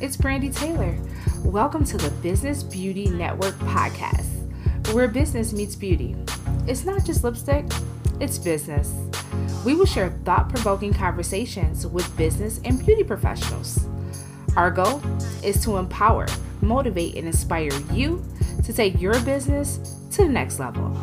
it's Brandy Taylor. Welcome to the Business Beauty Network podcast, where business meets beauty. It's not just lipstick, it's business. We will share thought-provoking conversations with business and beauty professionals. Our goal is to empower, motivate, and inspire you to take your business to the next level.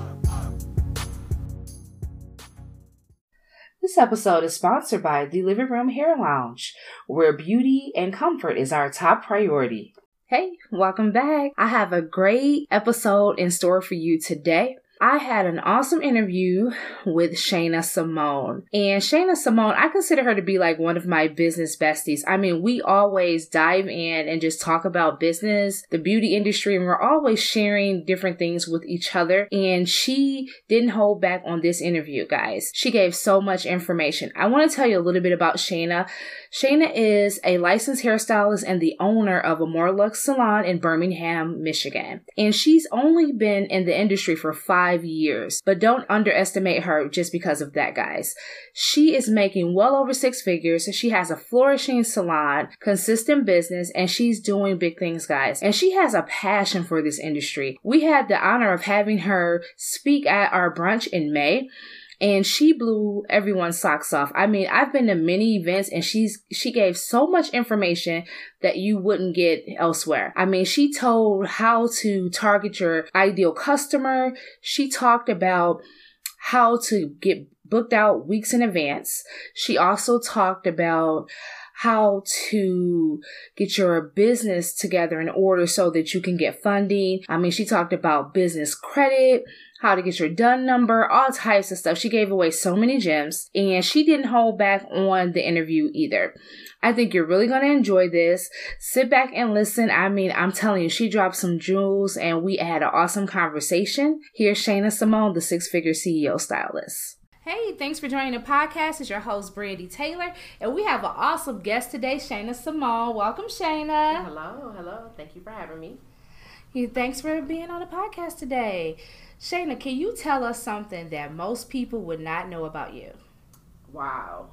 This episode is sponsored by the Living Room Hair Lounge, where beauty and comfort is our top priority. Hey, welcome back. I have a great episode in store for you today. I had an awesome interview with Shayna Simone. And Shayna Simone, I consider her to be like one of my business besties. I mean, we always dive in and just talk about business, the beauty industry, and we're always sharing different things with each other. And she didn't hold back on this interview, guys. She gave so much information. I want to tell you a little bit about Shayna. Shayna is a licensed hairstylist and the owner of Amore Luxe Salon in Birmingham, Michigan. And she's only been in the industry for 5 years, but don't underestimate her just because of that, guys. She is making well over 6 figures. She has a flourishing salon, consistent business, and she's doing big things, guys. And she has a passion for this industry. We had the honor of having her speak at our brunch in May. And she blew everyone's socks off. I mean, I've been to many events and she gave so much information that you wouldn't get elsewhere. I mean, she told how to target your ideal customer. She talked about how to get booked out weeks in advance. She also talked about how to get your business together in order so that you can get funding. I mean, she talked about business credit, how to get your DUN number, all types of stuff. She gave away so many gems, and she didn't hold back on the interview either. I think you're really going to enjoy this. Sit back and listen. I mean, I'm telling you, she dropped some jewels, and we had an awesome conversation. Here's Shayna Simone, the 6-figure CEO stylist. Hey, thanks for joining the podcast. It's your host, Brandy Taylor, and we have an awesome guest today, Shayna Simone. Welcome, Shayna. Hello. Thank you for having me. Thanks for being on the podcast today. Shayna, can you tell us something that most people would not know about you? Wow.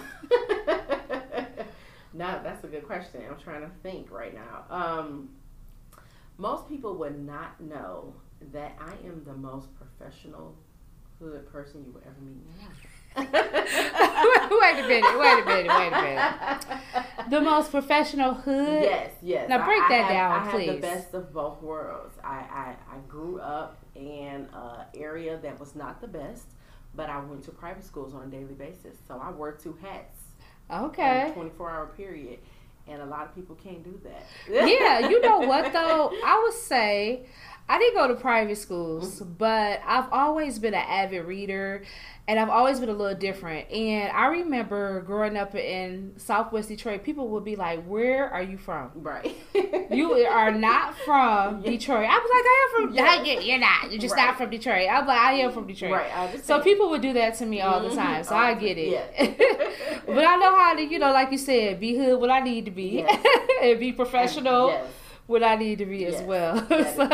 No, that's a good question. I'm trying to think right now. Most people would not know that I am the most professional hood person you will ever meet in your life. Wait a minute. The most professional hood? Yes. Now break that down, please. I have the best of both worlds. I grew up in an area that was not the best, but I went to private schools on a daily basis. So I wore 2 hats. Okay. In a 24-hour period. And a lot of people can't do that. Yeah, you know what though? I would say I didn't go to private schools, but I've always been an avid reader, and I've always been a little different. And I remember growing up in Southwest Detroit, people would be like, "Where are you from?" Right. You are not from Detroit. I was like, "I am from." Yes. You're not. You're just not from Detroit. I'm like, "I am from Detroit." Right. So people would do that to me all the time. So I get it. Yeah. But I know how to, like you said, be hood what I need to be, and be professional. Yes. What I need to be as well. So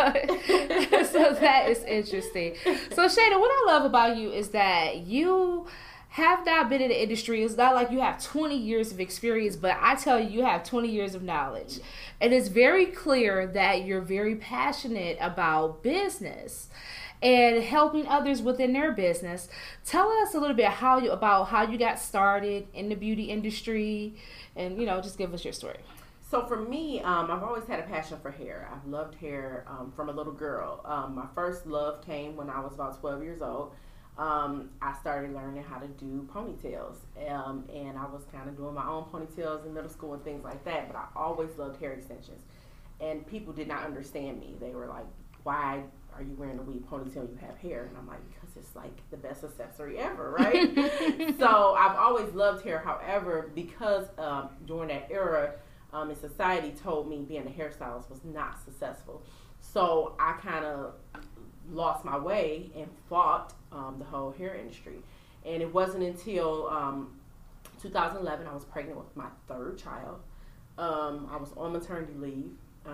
that is interesting. So Shayna, what I love about you is that you have not been in the industry. It's not like you have 20 years of experience, but I tell you have 20 years of knowledge. And it's very clear that you're very passionate about business and helping others within their business. Tell us a little bit about how you got started in the beauty industry, and just give us your story. So for me, I've always had a passion for hair. I've loved hair from a little girl. My first love came when I was about 12 years old. I started learning how to do ponytails. And I was kind of doing my own ponytails in middle school and things like that. But I always loved hair extensions. And people did not understand me. They were like, "Why are you wearing a weave ponytail and you have hair?" And I'm like, because it's like the best accessory ever, right? So I've always loved hair. However, because during that era, in society told me being a hairstylist was not successful. So I kind of lost my way and fought the whole hair industry. And it wasn't until 2011 I was pregnant with my 3rd child. I was on maternity leave.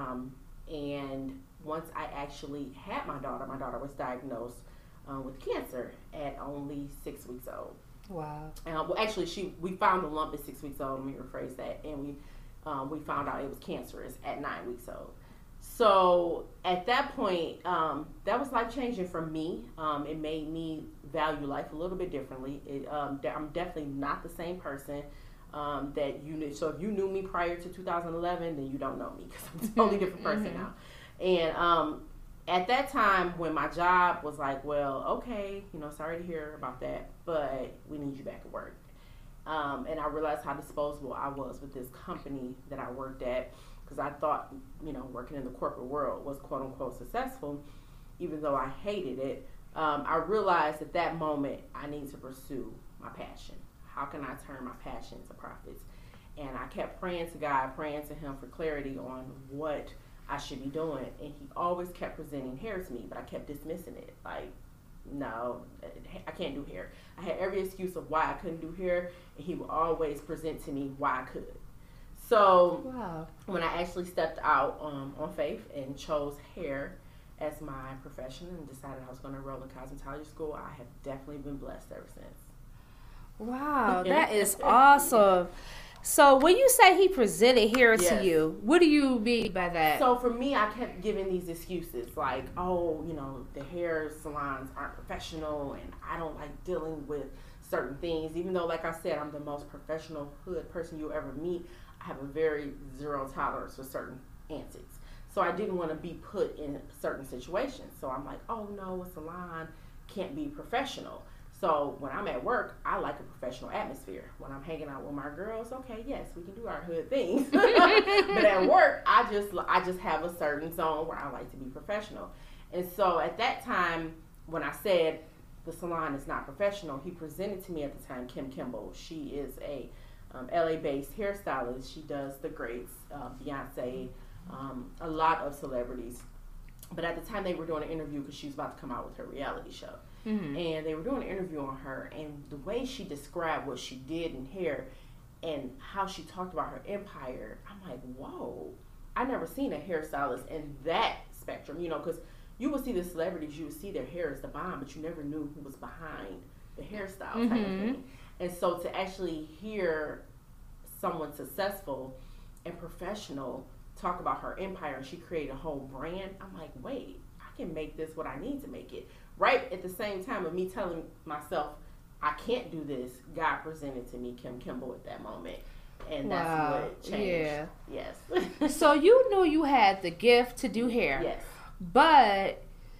And once I actually had my daughter was diagnosed with cancer at only 6 weeks old. Wow. Well, actually, we found the lump at 6 weeks old. Let me rephrase that. And we we found out it was cancerous at 9 weeks old. So at that point, that was life changing for me. It made me value life a little bit differently. I'm definitely not the same person that you knew. So if you knew me prior to 2011, then you don't know me, because I'm a totally different person now. And at that time, when my job was like, well, okay, sorry to hear about that, but we need you back at work. And I realized how disposable I was with this company that I worked at, because I thought, working in the corporate world was quote unquote successful, even though I hated it. I realized at that moment I need to pursue my passion. How can I turn my passion to profits? And I kept praying to God, praying to Him for clarity on what I should be doing. And He always kept presenting hair to me, but I kept dismissing it. Like, no, I can't do hair. I had every excuse of why I couldn't do hair, and He would always present to me why I could. So when I actually stepped out on faith and chose hair as my profession and decided I was going to enroll in cosmetology school, I have definitely been blessed ever since. Wow, that is awesome. So when you say He presented hair to you, what do you mean by that? So for me, I kept giving these excuses like, oh, the hair salons aren't professional and I don't like dealing with certain things. Even though, like I said, I'm the most professional hood person you'll ever meet, I have a very zero tolerance for certain antics. So I didn't want to be put in certain situations. So I'm like, oh no, a salon can't be professional. So when I'm at work, I like a professional atmosphere. When I'm hanging out with my girls, okay, yes, we can do our hood things. But at work, I just have a certain zone where I like to be professional. And so at that time, when I said the salon is not professional, He presented to me at the time Kim Kimball. She is a LA-based hairstylist. She does the greats, Beyonce, a lot of celebrities. But at the time, they were doing an interview because she was about to come out with her reality show. And they were doing an interview on her, and the way she described what she did in hair and how she talked about her empire, I'm like, whoa, I never seen a hairstylist in that spectrum, because you would see the celebrities, you would see their hair as the bomb, but you never knew who was behind the hairstyle type of thing. And so to actually hear someone successful and professional talk about her empire, and she created a whole brand, I'm like, wait, I can make this what I need to make it. Right at the same time of me telling myself I can't do this, God presented to me Kim Kimball at that moment. And that's what changed. Yeah. Yes. So you knew you had the gift to do hair. Yes. But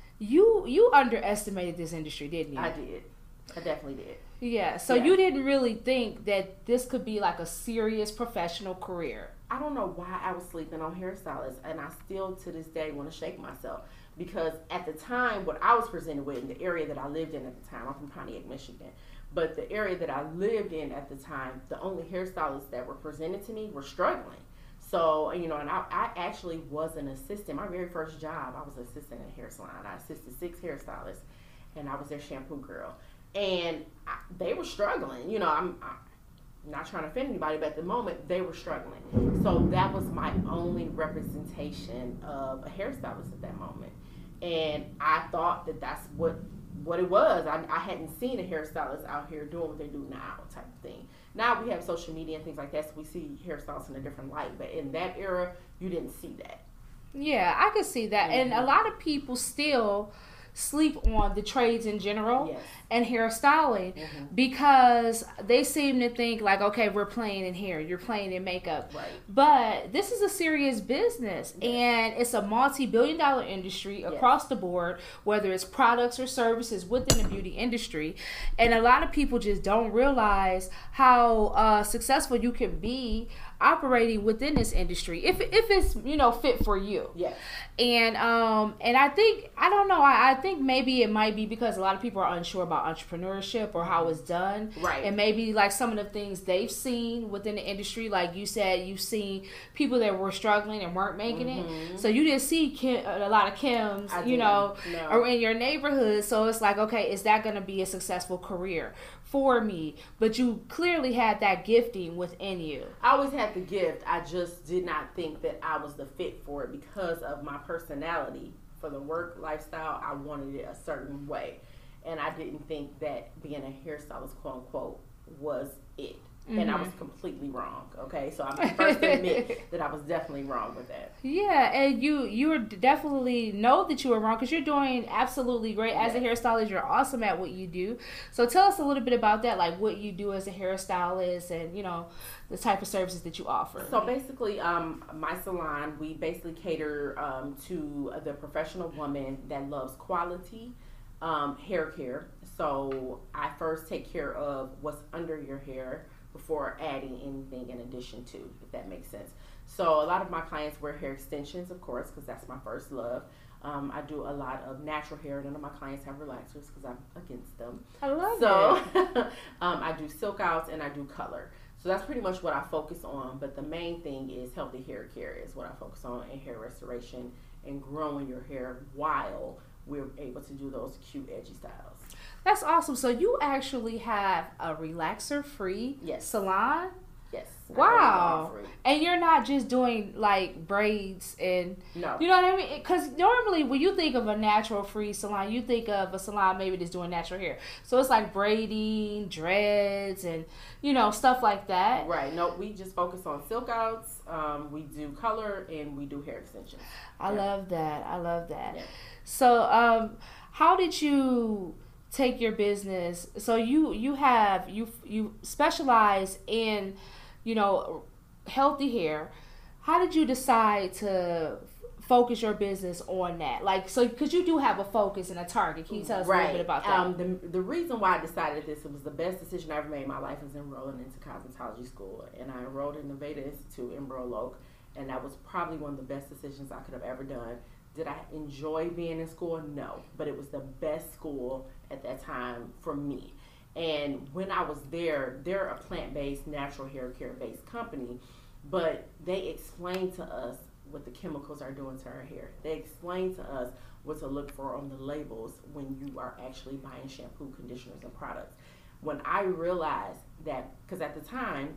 you underestimated this industry, didn't you? I did. I definitely did. Yeah. So you didn't really think that this could be like a serious professional career. I don't know why I was sleeping on hairstylists, and I still to this day want to shake myself. Because at the time, what I was presented with in the area that I lived in at the time, I'm from Pontiac, Michigan, but the area that I lived in at the time, the only hairstylists that were presented to me were struggling. So, and I actually was an assistant. My very first job, I was an assistant in a hair salon. I assisted 6 hairstylists, and I was their shampoo girl. And they were struggling. I'm not trying to offend anybody, but at the moment, they were struggling. So that was my only representation of a hairstylist at that moment. And I thought that that's what it was. I hadn't seen a hairstylist out here doing what they do now type of thing. Now we have social media and things like that, so we see hairstylists in a different light. But in that era, you didn't see that. Yeah, I could see that. And a lot of people still sleep on the trades in general and hairstyling because they seem to think like, okay, we're playing in hair, you're playing in makeup. Right. But this is a serious business and it's a multi-billion-dollar industry across the board, whether it's products or services within the beauty industry. And a lot of people just don't realize how successful you can be operating within this industry if it's fit for you. Yes. And I think I think maybe it might be because a lot of people are unsure about entrepreneurship or how it's done. Right. And maybe like some of the things they've seen within the industry, like you said, you've seen people that were struggling and weren't making it. So you didn't see a lot of Kims, or in your neighborhood. So it's like, okay, is that going to be a successful career for me? But you clearly had that gifting within you. I always had the gift. I just did not think that I was the fit for it because of my personality. For the work lifestyle, I wanted it a certain way. And I didn't think that being a hairstylist, quote unquote, was it. And I was completely wrong. Okay, so I'm the first to admit that I was definitely wrong with that. Yeah, and you were definitely know that you were wrong because you're doing absolutely great as a hairstylist. You're awesome at what you do. So tell us a little bit about that, like what you do as a hairstylist, and the type of services that you offer. So basically, my salon, we basically cater to the professional woman that loves quality hair care. So I first take care of what's under your hair before adding anything in addition to, if that makes sense. So a lot of my clients wear hair extensions, of course, because that's my first love. I do a lot of natural hair. None of my clients have relaxers because I'm against them. I love it. I do silk outs and I do color. So that's pretty much what I focus on. But the main thing is healthy hair care is what I focus on, and hair restoration and growing your hair while we're able to do those cute, edgy styles. That's awesome. So you actually have a relaxer-free salon? Yes. Wow. And you're not just doing like braids and, no. You know what I mean? Because normally when you think of a natural-free salon, you think of a salon maybe that's doing natural hair. So it's like braiding, dreads, and, stuff like that. Right. No, we just focus on silk outs. We do color and we do hair extensions. I love that. I love that. Yeah. So how did you take your business? So you specialize in healthy hair. How did you decide to focus your business on that? Like, so because you do have a focus and a target. Can you tell us a little bit about that? The reason why I decided this, it was the best decision I ever made in my life, was enrolling into cosmetology school. And I enrolled in the Veda Institute in Borough Oak, and that was probably one of the best decisions I could have ever done. Did I enjoy being in school? No, but it was the best school at that time for me. And when I was there, they're a plant-based, natural hair care-based company, but they explained to us what the chemicals are doing to our hair. They explained to us what to look for on the labels when you are actually buying shampoo, conditioners, and products. When I realized that, because at the time,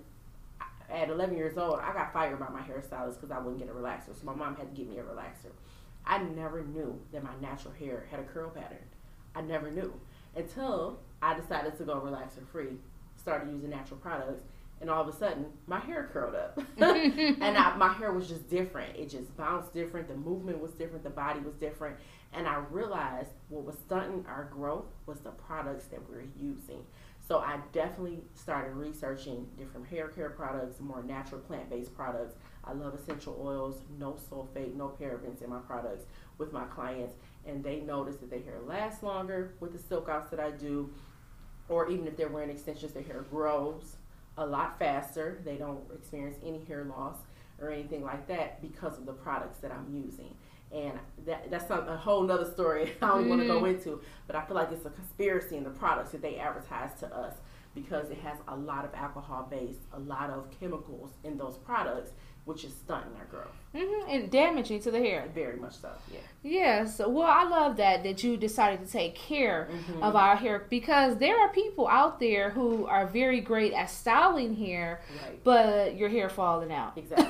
at 11 years old, I got fired by my hairstylist because I wouldn't get a relaxer, so my mom had to get me a relaxer. I never knew that my natural hair had a curl pattern. I never knew until I decided to go relaxer free, started using natural products, and all of a sudden my hair curled up. And my hair was just different. It just bounced different. The movement was different. The body was different. And I realized what was stunting our growth was the products that we were using. So I definitely started researching different hair care products, more natural plant-based products. I love essential oils, no sulfate, no parabens in my products with my clients. And they notice that their hair lasts longer with the silk outs that I do. Or even if they're wearing extensions, their hair grows a lot faster. They don't experience any hair loss or anything like that because of the products that I'm using. And that's a whole nother story I don't want to go into, but I feel like it's a conspiracy in the products that they advertise to us, because it has a lot of alcohol base, a lot of chemicals in those products, which is stunting our growth. And damaging to the hair. Very much so, yeah. Yes. Well, I love that you decided to take care of our hair, because there are people out there who are very great at styling hair, but your hair falling out. Exactly.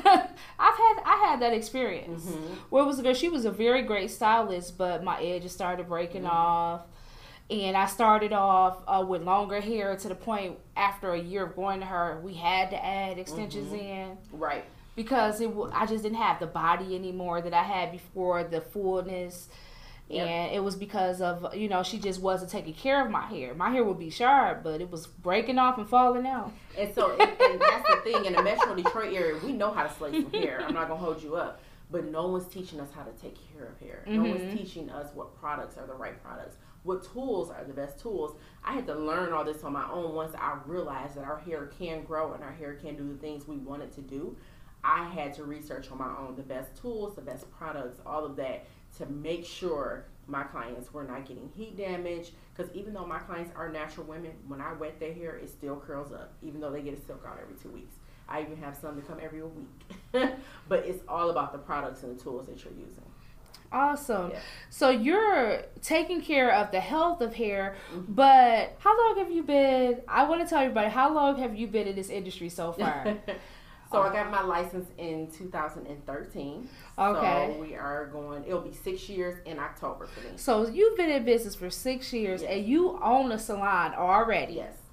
I had that experience where it was a girl, she was a very great stylist, but my edges started breaking off. And I started off with longer hair to the point after a year of going to her, we had to add extensions in. Right. Because I just didn't have the body anymore that I had before, the fullness. Yep. And it was because of, she just wasn't taking care of my hair. My hair would be sharp, but it was breaking off and falling out. And so, and that's the thing, in the Metro Detroit area, we know how to slay some hair. I'm not going to hold you up. But no one's teaching us how to take care of hair. No one's teaching us what products are the right products, what tools are the best tools. I had to learn all this on my own once I realized that our hair can grow and our hair can do the things we want it to do. I had to research on my own the best tools, the best products, all of that, to make sure my clients were not getting heat damage. Because even though my clients are natural women, when I wet their hair, it still curls up, even though they get a silk out every 2 weeks. I even have some that come every week. But it's all about the products and the tools that you're using. Awesome. Yeah. So you're taking care of the health of hair, but how long have you been, I want to tell everybody, how long have you been in this industry so far? So I got my license in 2013. Okay. So it'll be 6 years in October for me. So you've been in business for 6 years and you own a salon already. Yes.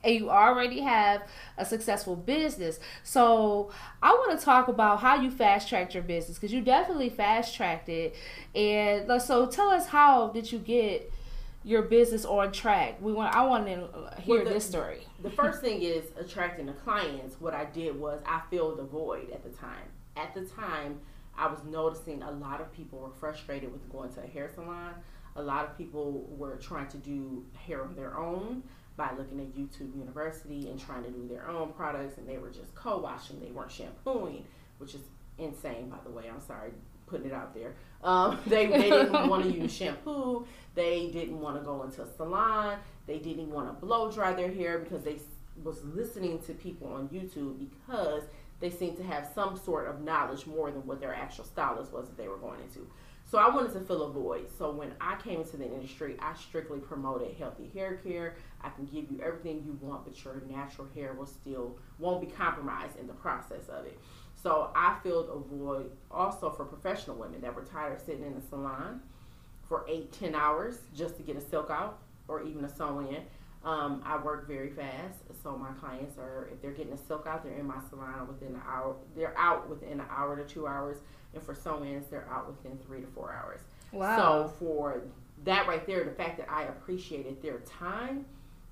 and you already have a successful business. So I want to talk about how you fast tracked your business, because you definitely fast tracked it. And so tell us, how did you get your business on track? I want to hear this story. The first thing is attracting the clients. What I did was I filled the void at the time. At the time, I was noticing a lot of people were frustrated with going to a hair salon. A lot of people were trying to do hair on their own by looking at YouTube University and trying to do their own products, and they were just co-washing. They weren't shampooing, which is insane, by the way. I'm sorry putting it out there. They didn't want to use shampoo. They didn't want to go into a salon. They didn't want to blow dry their hair because they was listening to people on YouTube, because they seemed to have some sort of knowledge more than what their actual stylist was that they were going into. So I wanted to fill a void. So when I came into the industry, I strictly promoted healthy hair care. I can give you everything you want, but your natural hair won't be compromised in the process of it. So I filled a void also for professional women that were tired of sitting in the salon for 8-10 hours just to get a silk out or even a sew in. I work very fast, so my clients if they're getting a silk out, they're in my salon within an hour. They're out within an hour to 2 hours, and for sew-ins, they're out within 3 to 4 hours. Wow! So for that right there, the fact that I appreciated their time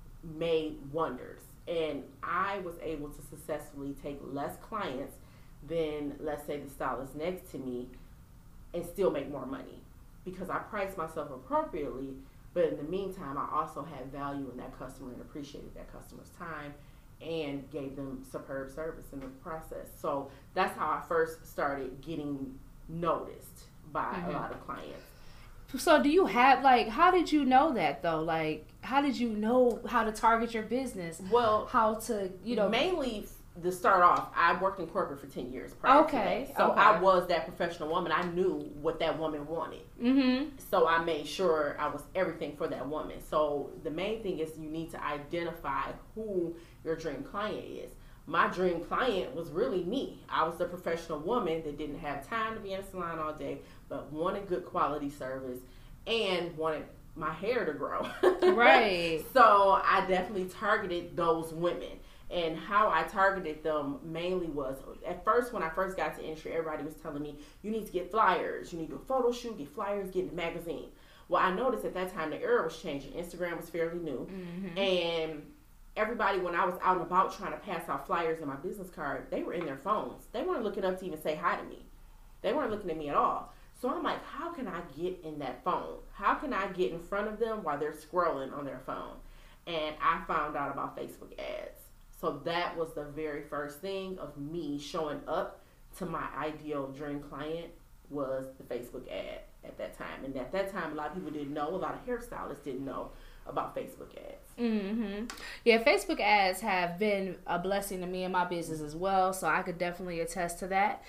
made wonders, and I was able to successfully take less clients than, let's say, the stylist next to me, and still make more money because I priced myself appropriately. But in the meantime, I also had value in that customer and appreciated that customer's time and gave them superb service in the process. So that's how I first started getting noticed by a lot of clients. So do you have, how did you know that, though? How did you know how to target your business? Well, how to, mainly to start off, I worked in corporate for 10 years prior to that. So I was that professional woman. I knew what that woman wanted. Mm-hmm. So I made sure I was everything for that woman. So the main thing is you need to identify who your dream client is. My dream client was really me. I was the professional woman that didn't have time to be in a salon all day, but wanted good quality service and wanted my hair to grow. Right. So I definitely targeted those women. And how I targeted them mainly was, at first, when I first got to industry, everybody was telling me, you need to get flyers. You need to do a photo shoot, get flyers, get in the magazine. Well, I noticed at that time the era was changing. Instagram was fairly new. Mm-hmm. And everybody, when I was out and about trying to pass out flyers in my business card, they were in their phones. They weren't looking up to even say hi to me. They weren't looking at me at all. So I'm like, how can I get in that phone? How can I get in front of them while they're scrolling on their phone? And I found out about Facebook ads. So that was the very first thing of me showing up to my ideal dream client was the Facebook ad at that time. And at that time, a lot of people didn't know. A lot of hairstylists didn't know about Facebook ads. Mm-hmm. Yeah, Facebook ads have been a blessing to me and my business as well. So I could definitely attest to that.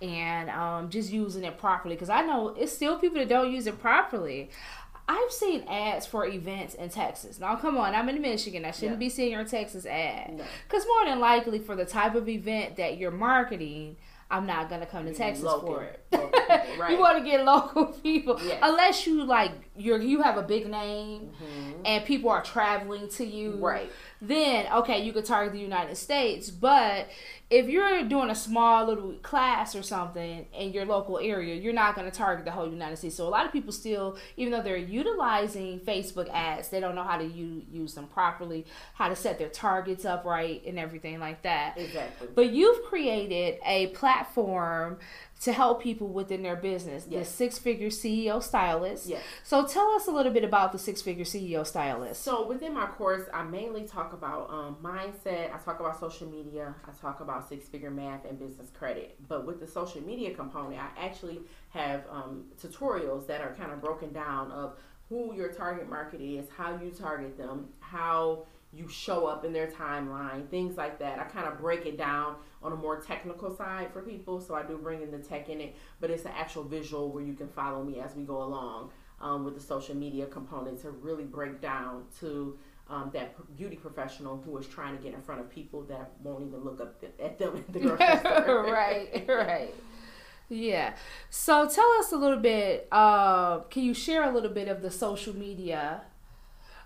And just using it properly. Because I know it's still people that don't use it properly. I've seen ads for events in Texas. Now, come on, I'm in Michigan. I shouldn't be seeing your Texas ad. Because more than likely, for the type of event that you're marketing, I'm not going to come to Texas for it. Right. You want to get local people. Yes. Unless you have a big name and people are traveling to you. Right. Then, okay, you could target the United States. But if you're doing a small little class or something in your local area, you're not going to target the whole United States. So a lot of people still, even though they're utilizing Facebook ads, they don't know how to use them properly, how to set their targets up right and everything like that. Exactly. But you've created a platform to help people within their business, the Six-Figure CEO Stylist. Yes. So tell us a little bit about the Six-Figure CEO Stylist. So within my course, I mainly talk about mindset. I talk about social media. I talk about six-figure math and business credit. But with the social media component, I actually have tutorials that are kind of broken down of who your target market is, how you target them, how you show up in their timeline, things like that. I kind of break it down on a more technical side for people, so I do bring in the tech in it, but it's an actual visual where you can follow me as we go along with the social media component to really break down to that beauty professional who is trying to get in front of people that won't even look up at them at the grocery store. Right. Yeah. So tell us a little bit, can you share a little bit of the social media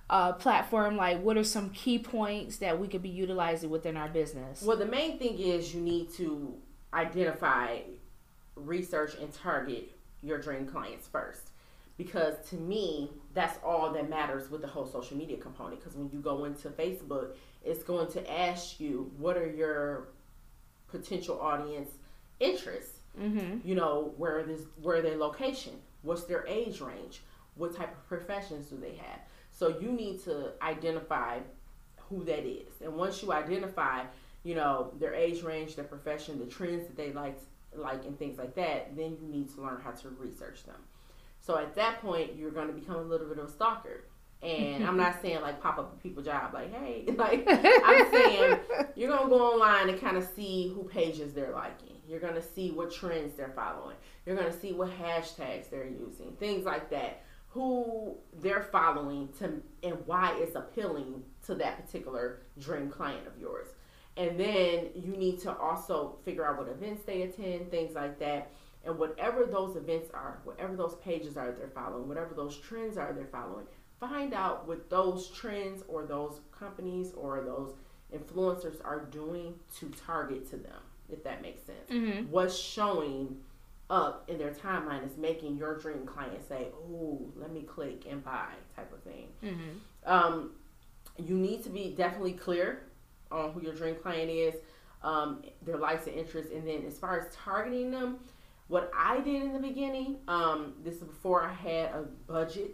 platform, like what are some key points that we could be utilizing within our business? Well, the main thing is you need to identify, research, and target your dream clients first. Because to me, that's all that matters with the whole social media component. Because when you go into Facebook, it's going to ask you, what are your potential audience interests? You know, where are their location? What's their age range? What type of professions do they have? So you need to identify who that is. And once you identify, you know, their age range, their profession, the trends that they like and things like that, then you need to learn how to research them. So at that point, you're going to become a little bit of a stalker. And I'm not saying like pop up a people job, like, hey, like I'm saying you're going to go online and kind of see who pages they're liking. You're going to see what trends they're following. You're going to see what hashtags they're using, things like that, who they're following and why it's appealing to that particular dream client of yours. And then you need to also figure out what events they attend, things like that. And whatever those events are, whatever those pages are they're following, whatever those trends are they're following, find out what those trends or those companies or those influencers are doing to target to them, if that makes sense. What's showing up in their timeline is making your dream client say, oh, let me click and buy type of thing. You need to be definitely clear on who your dream client is, their likes and interests. And then as far as targeting them, what I did in the beginning, this is before I had a budget,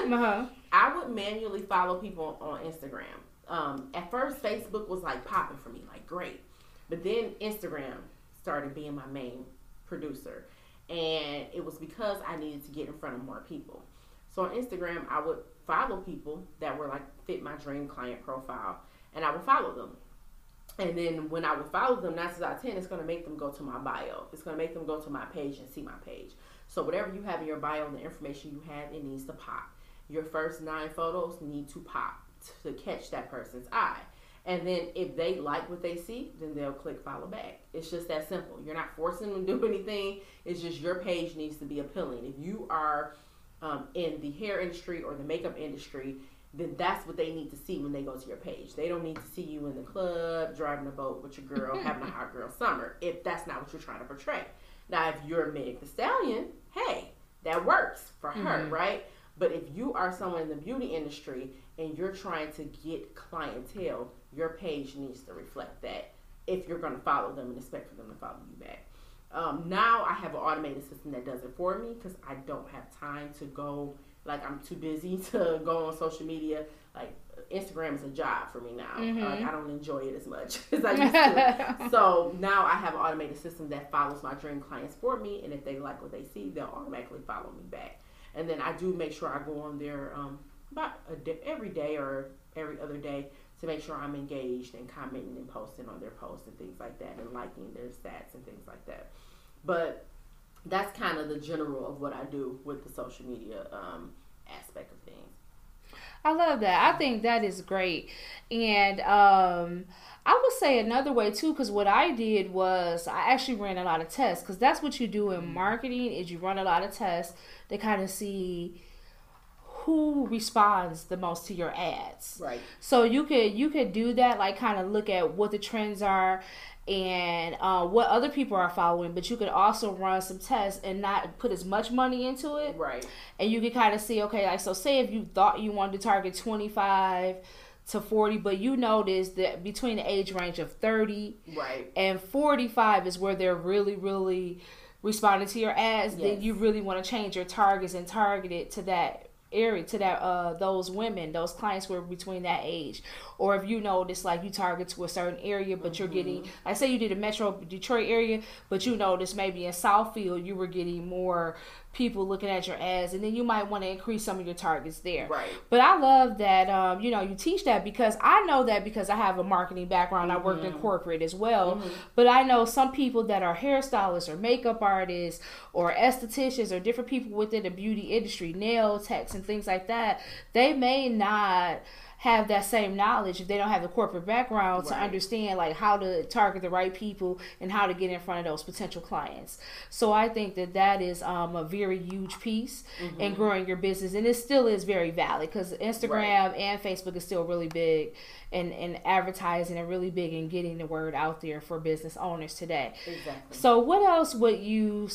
I would manually follow people on Instagram. At first, Facebook was like popping for me, like great. But then Instagram started being my main producer. And it was because I needed to get in front of more people. So on Instagram, I would follow people that were like fit my dream client profile, and I would follow them. And then when I would follow them, 9 times out of 10, it's going to make them go to my bio. It's going to make them go to my page and see my page. So whatever you have in your bio and the information you have, it needs to pop. Your first 9 photos need to pop to catch that person's eye. And then if they like what they see, then they'll click follow back. It's just that simple. You're not forcing them to do anything. It's just your page needs to be appealing. If you are in the hair industry or the makeup industry, then that's what they need to see when they go to your page. They don't need to see you in the club, driving a boat with your girl, having a hot girl summer, if that's not what you're trying to portray. Now, if you're Meg Thee Stallion, hey, that works for her, right? But if you are someone in the beauty industry and you're trying to get clientele, your page needs to reflect that if you're going to follow them and expect for them to follow you back. Now I have an automated system that does it for me because I don't have time to go, like I'm too busy to go on social media. Like Instagram is a job for me now. I don't enjoy it as much as I used to. So now I have an automated system that follows my dream clients for me, and if they like what they see, they'll automatically follow me back. And then I do make sure I go on there about every day or every other day to make sure I'm engaged and commenting and posting on their posts and things like that and liking their stats and things like that. But that's kind of the general of what I do with the social media aspect of things. I love that. I think that is great. And I would say another way too, because what I did was I actually ran a lot of tests, because that's what you do in marketing is you run a lot of tests to kind of see who responds the most to your ads. Right. So you could do that, like kind of look at what the trends are and what other people are following, but you could also run some tests and not put as much money into it. Right. And you could kind of see, okay, like, so say if you thought you wanted to target 25 to 40, but you notice that between the age range of 30 and 45 is where they're really, really responding to your ads, then you really want to change your targets and target it to that area, to that those women, those clients who are between that age. Or if you notice, like, you target to a certain area, but you're getting, like, say you did a Metro Detroit area, but you notice maybe in Southfield you were getting more people looking at your ads, and then you might want to increase some of your targets there. Right. But I love that you teach that, because I know that because I have a marketing background. I worked in corporate as well. But I know some people that are hairstylists or makeup artists or estheticians or different people within the beauty industry, nail techs and things like that, they may not have that same knowledge if they don't have the corporate background to understand like how to target the right people and how to get in front of those potential clients. So I think that is a very huge piece in growing your business, and it still is very valid because Instagram and Facebook is still really big in advertising and really big in getting the word out there for business owners today. Exactly. So what else would you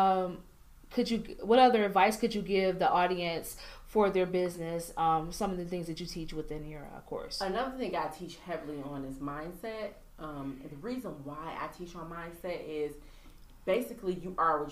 what other advice could you give the audience for their business, some of the things that you teach within your course? Another thing I teach heavily on is mindset. And the reason why I teach on mindset is basically you are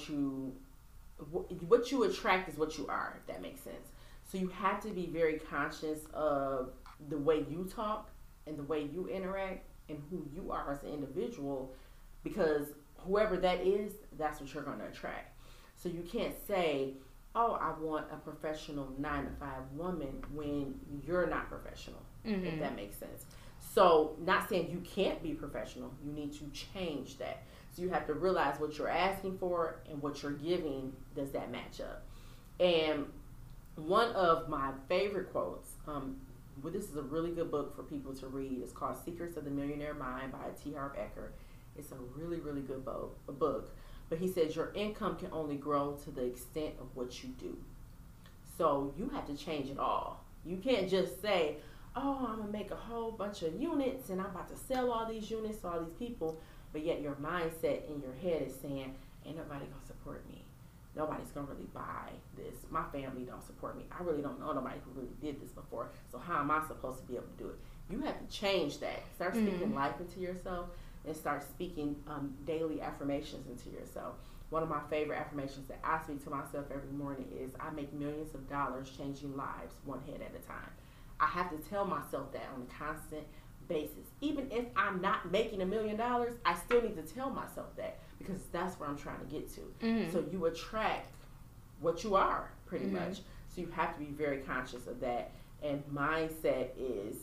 what you attract is what you are, if that makes sense. So you have to be very conscious of the way you talk and the way you interact and who you are as an individual, because whoever that is, that's what you're going to attract. So you can't say, oh, I want a professional 9-to-5 woman when you're not professional, if that makes sense. So not saying you can't be professional, you need to change that. So you have to realize what you're asking for and what you're giving, does that match up? And one of my favorite quotes, this is a really good book for people to read. It's called Secrets of the Millionaire Mind by T. Harv Eker. It's a really, really good book. But he says your income can only grow to the extent of what you do. So you have to change it all. You can't just say, oh, I'm going to make a whole bunch of units and I'm about to sell all these units to all these people. But yet your mindset in your head is saying, ain't nobody going to support me. Nobody's going to really buy this. My family don't support me. I really don't know nobody who really did this before. So how am I supposed to be able to do it? You have to change that. Start speaking life into yourself and start speaking daily affirmations into yourself. One of my favorite affirmations that I speak to myself every morning is, I make millions of dollars changing lives one head at a time. I have to tell myself that on a constant basis. Even if I'm not making $1 million, I still need to tell myself that, because that's where I'm trying to get to. So you attract what you are, pretty much. So you have to be very conscious of that. And mindset is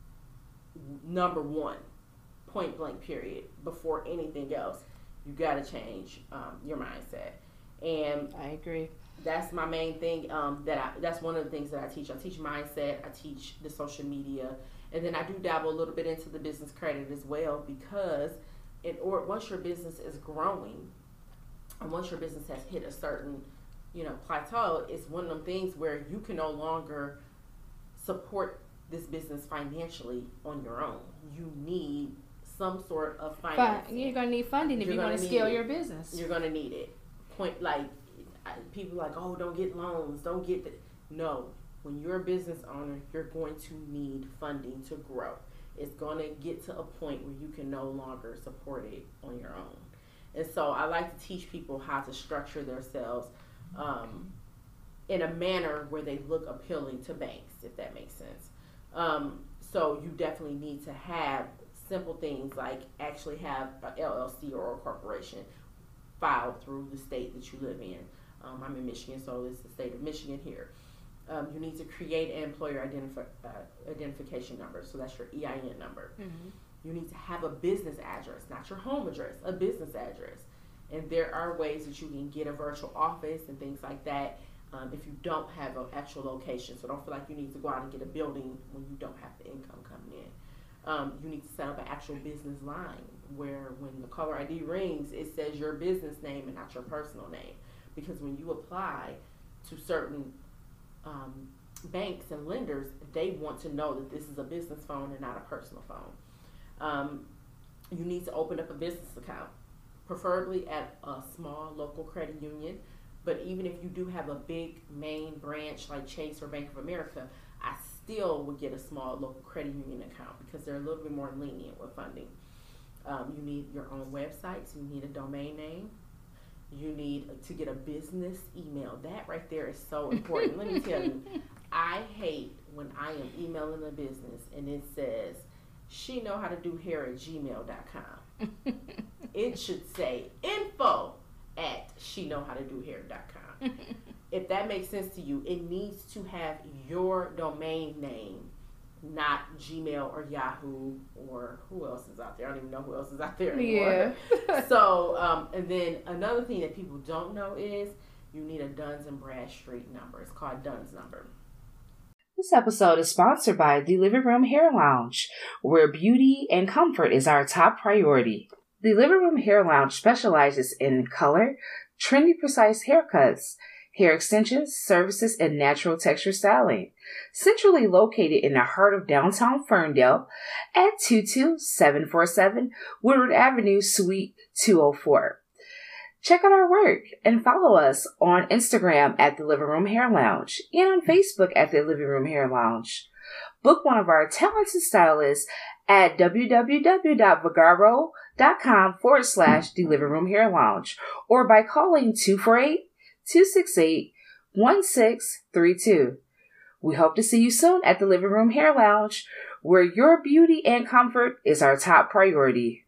number one, point blank period. Before anything else, you got to change your mindset. And I agree. That's my main thing. That's one of the things that I teach. I teach mindset. I teach the social media, and then I do dabble a little bit into the business credit as well, because once your business is growing, and once your business has hit a certain, plateau, it's one of them things where you can no longer support this business financially on your own. You need some sort of financing. You're going to need funding if you want to scale your business. You're going to need it. People like, oh, don't get loans, don't get that. No, when you're a business owner, you're going to need funding to grow. It's going to get to a point where you can no longer support it on your own. And so I like to teach people how to structure themselves in a manner where they look appealing to banks, if that makes sense. So you definitely need to have simple things like actually have an LLC or a corporation filed through the state that you live in. I'm in Michigan, so it's the state of Michigan here. You need to create an employer identification number, so that's your EIN number. You need to have a business address, not your home address, a business address. And there are ways that you can get a virtual office and things like that if you don't have an actual location. So don't feel like you need to go out and get a building when you don't have the income coming in. You need to set up an actual business line where when the caller ID rings, it says your business name and not your personal name. Because when you apply to certain banks and lenders, they want to know that this is a business phone and not a personal phone. You need to open up a business account, preferably at a small local credit union. But even if you do have a big main branch like Chase or Bank of America, I still would get a small local credit union account because they're a little bit more lenient with funding. You need your own websites. You need a domain name. You need to get a business email. That right there is so important. Let me tell you, I hate when I am emailing a business and it says, she know how to do hair at gmail.com. It should say info at she know how to do hair.com. If that makes sense to you, it needs to have your domain name, not Gmail or Yahoo or who else is out there. I don't even know who else is out there anymore. Yeah. So, and then another thing that people don't know is you need a Duns and Bradstreet number. It's called Duns number. This episode is sponsored by the Living Room Hair Lounge, where beauty and comfort is our top priority. The Living Room Hair Lounge specializes in color, trendy, precise haircuts, hair extensions, services, and natural texture styling. Centrally located in the heart of downtown Ferndale at 22747 Woodward Avenue, Suite 204. Check out our work and follow us on Instagram at The Living Room Hair Lounge and on Facebook at The Living Room Hair Lounge. Book one of our talented stylists at www.vagaro.com/The Living Room Hair Lounge or by calling 248-268-1632. We hope to see you soon at The Living Room Hair Lounge, where your beauty and comfort is our top priority.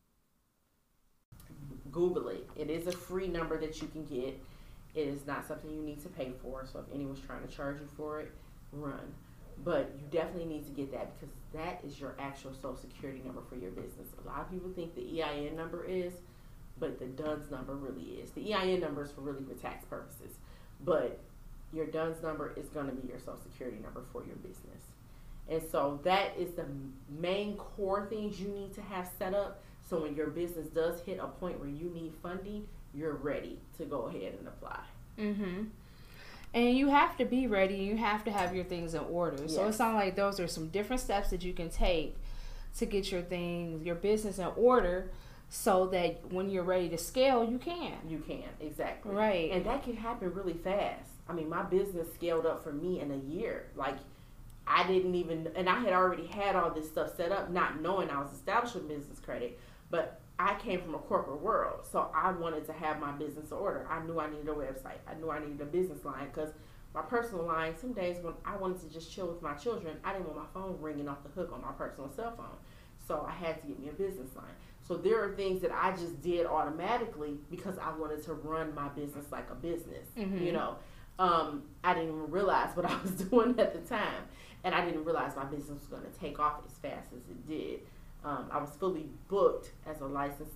Google it. It is a free number that you can get. It is not something you need to pay for. So if anyone's trying to charge you for it, run. But you definitely need to get that because that is your actual social security number for your business. A lot of people think the EIN number is, but the DUNS number really is. The EIN number is for tax purposes. But your DUNS number is going to be your social security number for your business. And so that is the main core things you need to have set up. So when your business does hit a point where you need funding, you're ready to go ahead and apply. Mm-hmm. And you have to be ready. You have to have your things in order. Yes. So it sounds like those are some different steps that you can take to get your business in order so that when you're ready to scale, you can. You can, exactly. Right. And that can happen really fast. I mean, my business scaled up for me in a year. Like, I didn't even, and I had already had all this stuff set up, not knowing I was established with business credit. But I came from a corporate world, so I wanted to have my business in order. I knew I needed a website. I knew I needed a business line because my personal line, some days when I wanted to just chill with my children, I didn't want my phone ringing off the hook on my personal cell phone. So I had to get me a business line. So there are things that I just did automatically because I wanted to run my business like a business, you know. I didn't even realize what I was doing at the time. And I didn't realize my business was going to take off as fast as it did. I was fully booked as a licensed,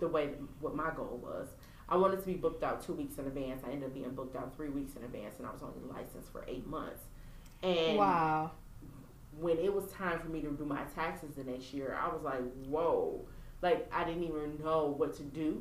what my goal was. I wanted to be booked out 2 weeks in advance. I ended up being booked out 3 weeks in advance, and I was only licensed for 8 months. And wow. When it was time for me to do my taxes the next year, I was like, whoa. Like, I didn't even know what to do.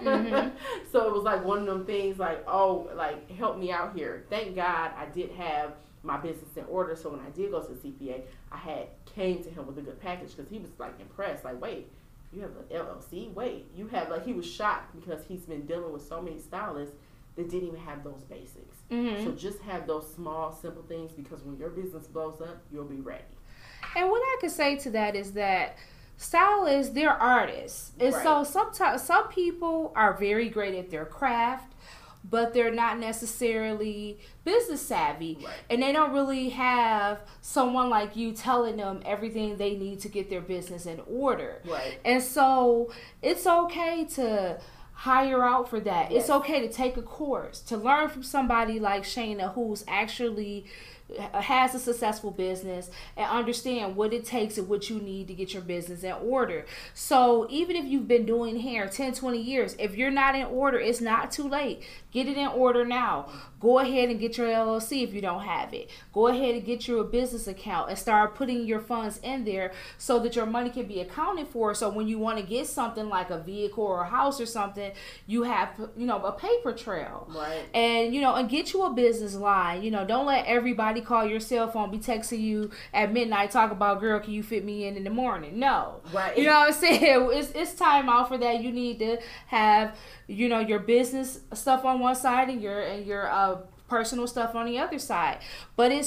So it was like one of them things like, oh, like, help me out here. Thank God I did have my business in order. So when I did go to the CPA, I came to him with a good package because he was like impressed. Like, wait, you have an LLC? Wait, you have, like, he was shocked because he's been dealing with so many stylists that didn't even have those basics. So just have those small, simple things because when your business blows up, you'll be ready. And what I could say to that is that stylists, they're artists. And so sometimes some people are very great at their craft, but they're not necessarily business savvy. And they don't really have someone like you telling them everything they need to get their business in order. And so it's okay to hire out for that. It's okay to take a course, to learn from somebody like Shayna who's actually has a successful business and understand what it takes and what you need to get your business in order. So even if you've been doing hair 10, 20 years, if you're not in order, it's not too late. Get it in order now. Go ahead and get your LLC if you don't have it. Go ahead and get you a business account and start putting your funds in there so that your money can be accounted for. So when you want to get something like a vehicle or a house or something, you have, a paper trail. And, and get you a business line. Don't let everybody call your cell phone, be texting you at midnight, talk about, girl, can you fit me in the morning? No. You know what I'm saying? It's time out for that. You need to have, your business stuff on one side and your personal stuff on the other side. But it's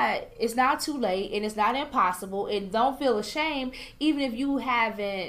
not too late and it's not impossible, and don't feel ashamed even if you haven't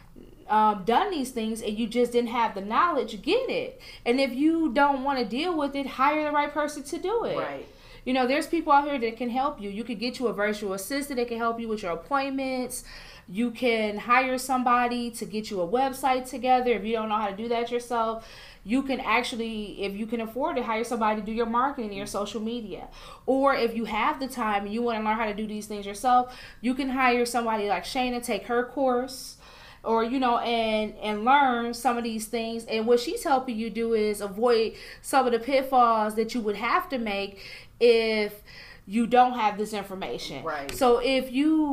done these things and you just didn't have the knowledge. Get it. And if you don't want to deal with it, hire the right person to do it. There's people out here that can help you. You could get you a virtual assistant that can help you with your appointments. You can hire somebody to get you a website together. If you don't know how to do that yourself, you can actually, if you can afford to, hire somebody to do your marketing and your social media. Or if you have the time and you want to learn how to do these things yourself, you can hire somebody like Shayna, take her course. Or, and learn some of these things. And what she's helping you do is avoid some of the pitfalls that you would have to make if you don't have this information. Right. So if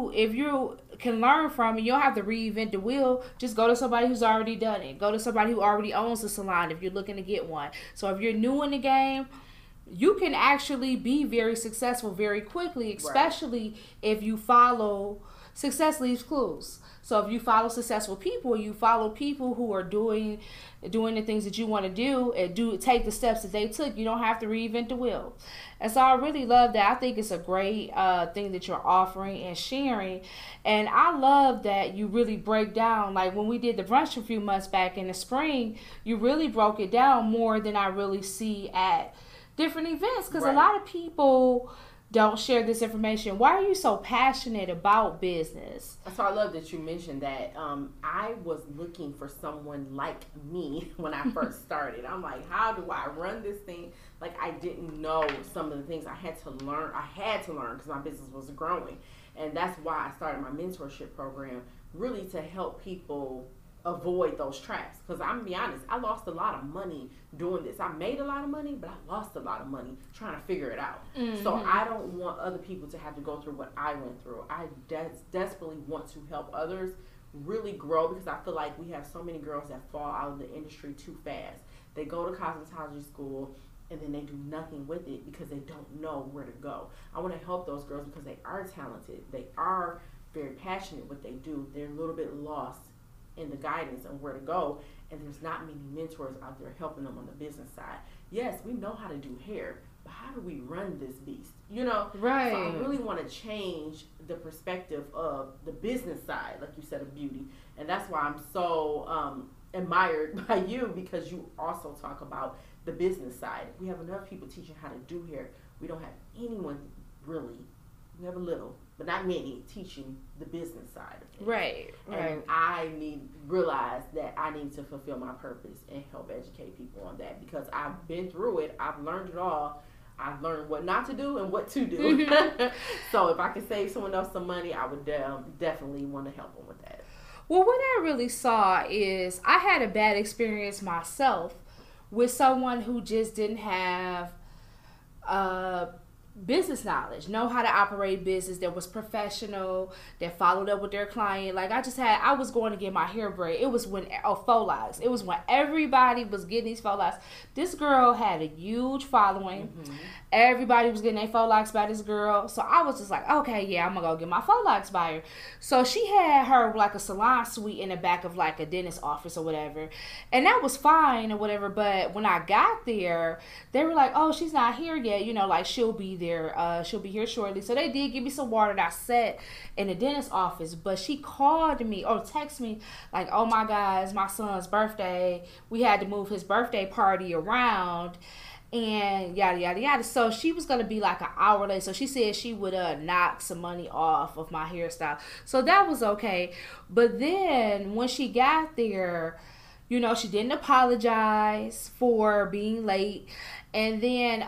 you can learn from it, you don't have to reinvent the wheel. Just go to somebody who's already done it. Go to somebody who already owns the salon if you're looking to get one. So if you're new in the game, you can actually be very successful very quickly, especially if you follow success leaves clues. So if you follow successful people, you follow people who are doing the things that you want to do and take the steps that they took. You don't have to reinvent the wheel. And so I really love that. I think it's a great thing that you're offering and sharing. And I love that you really break down, like when we did the brunch a few months back in the spring, you really broke it down more than I really see at different events. Because a lot of people don't share this information. Why are you so passionate about business? So I love that you mentioned that. I was looking for someone like me when I first started. I'm like, how do I run this thing? Like, I didn't know some of the things I had to learn. I had to learn because my business was growing. And that's why I started my mentorship program, really to help people avoid those traps. Because I'm gonna be honest, I lost a lot of money doing this. I made a lot of money, but I lost a lot of money trying to figure it out. So I don't want other people to have to go through what I went through. I desperately want to help others really grow, because I feel like we have so many girls that fall out of the industry too fast. They go to cosmetology school and then they do nothing with it because they don't know where to go. I want to help those girls because they are talented. They are very passionate what they do. They're a little bit lost in the guidance on where to go, and there's not many mentors out there helping them on the business side. Yes, we know how to do hair, but how do we run this beast? You know? Right. So I really want to change the perspective of the business side, like you said, of beauty. And that's why I'm so admired by you, because you also talk about the business side. We have enough people teaching how to do hair. We don't have anyone really, we have a little, but not many, teaching the business side of things. Right. And I realize that I need to fulfill my purpose and help educate people on that, because I've been through it. I've learned it all. I've learned what not to do and what to do. So if I could save someone else some money, I would definitely want to help them with that. Well, what I really saw is I had a bad experience myself with someone who just didn't have business knowledge, know how to operate business, that was professional, that followed up with their client. Like I was going to get my hair braid. It was when faux locks. It was when everybody was getting these faux locks. This girl had a huge following. Everybody was getting their faux locks by this girl. So I was just like, okay, yeah, I'm gonna go get my faux locks by her. So she had her like a salon suite in the back of like a dentist office or whatever, and that was fine or whatever. But when I got there, they were like, oh, she's not here yet. You know, like she'll be there. She'll be here shortly. So they did give me some water that I sat in the dentist office. But she called me or texted me like, oh my God, it's my son's birthday. We had to move his birthday party around. And yada, yada, yada. So she was going to be like an hour late. So she said she would knock some money off of my hairstyle. So that was okay. But then when she got there, you know, she didn't apologize for being late. And then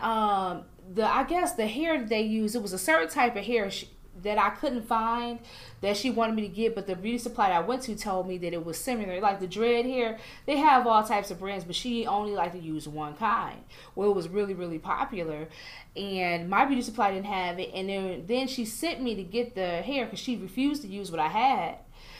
I guess the hair that they used, it was a certain type of hair that I couldn't find that she wanted me to get, but the beauty supply that I went to told me that it was similar. Like the dread hair, they have all types of brands, but she only liked to use one kind. Well, it was really, really popular, and my beauty supply didn't have it. And then she sent me to get the hair because she refused to use what I had.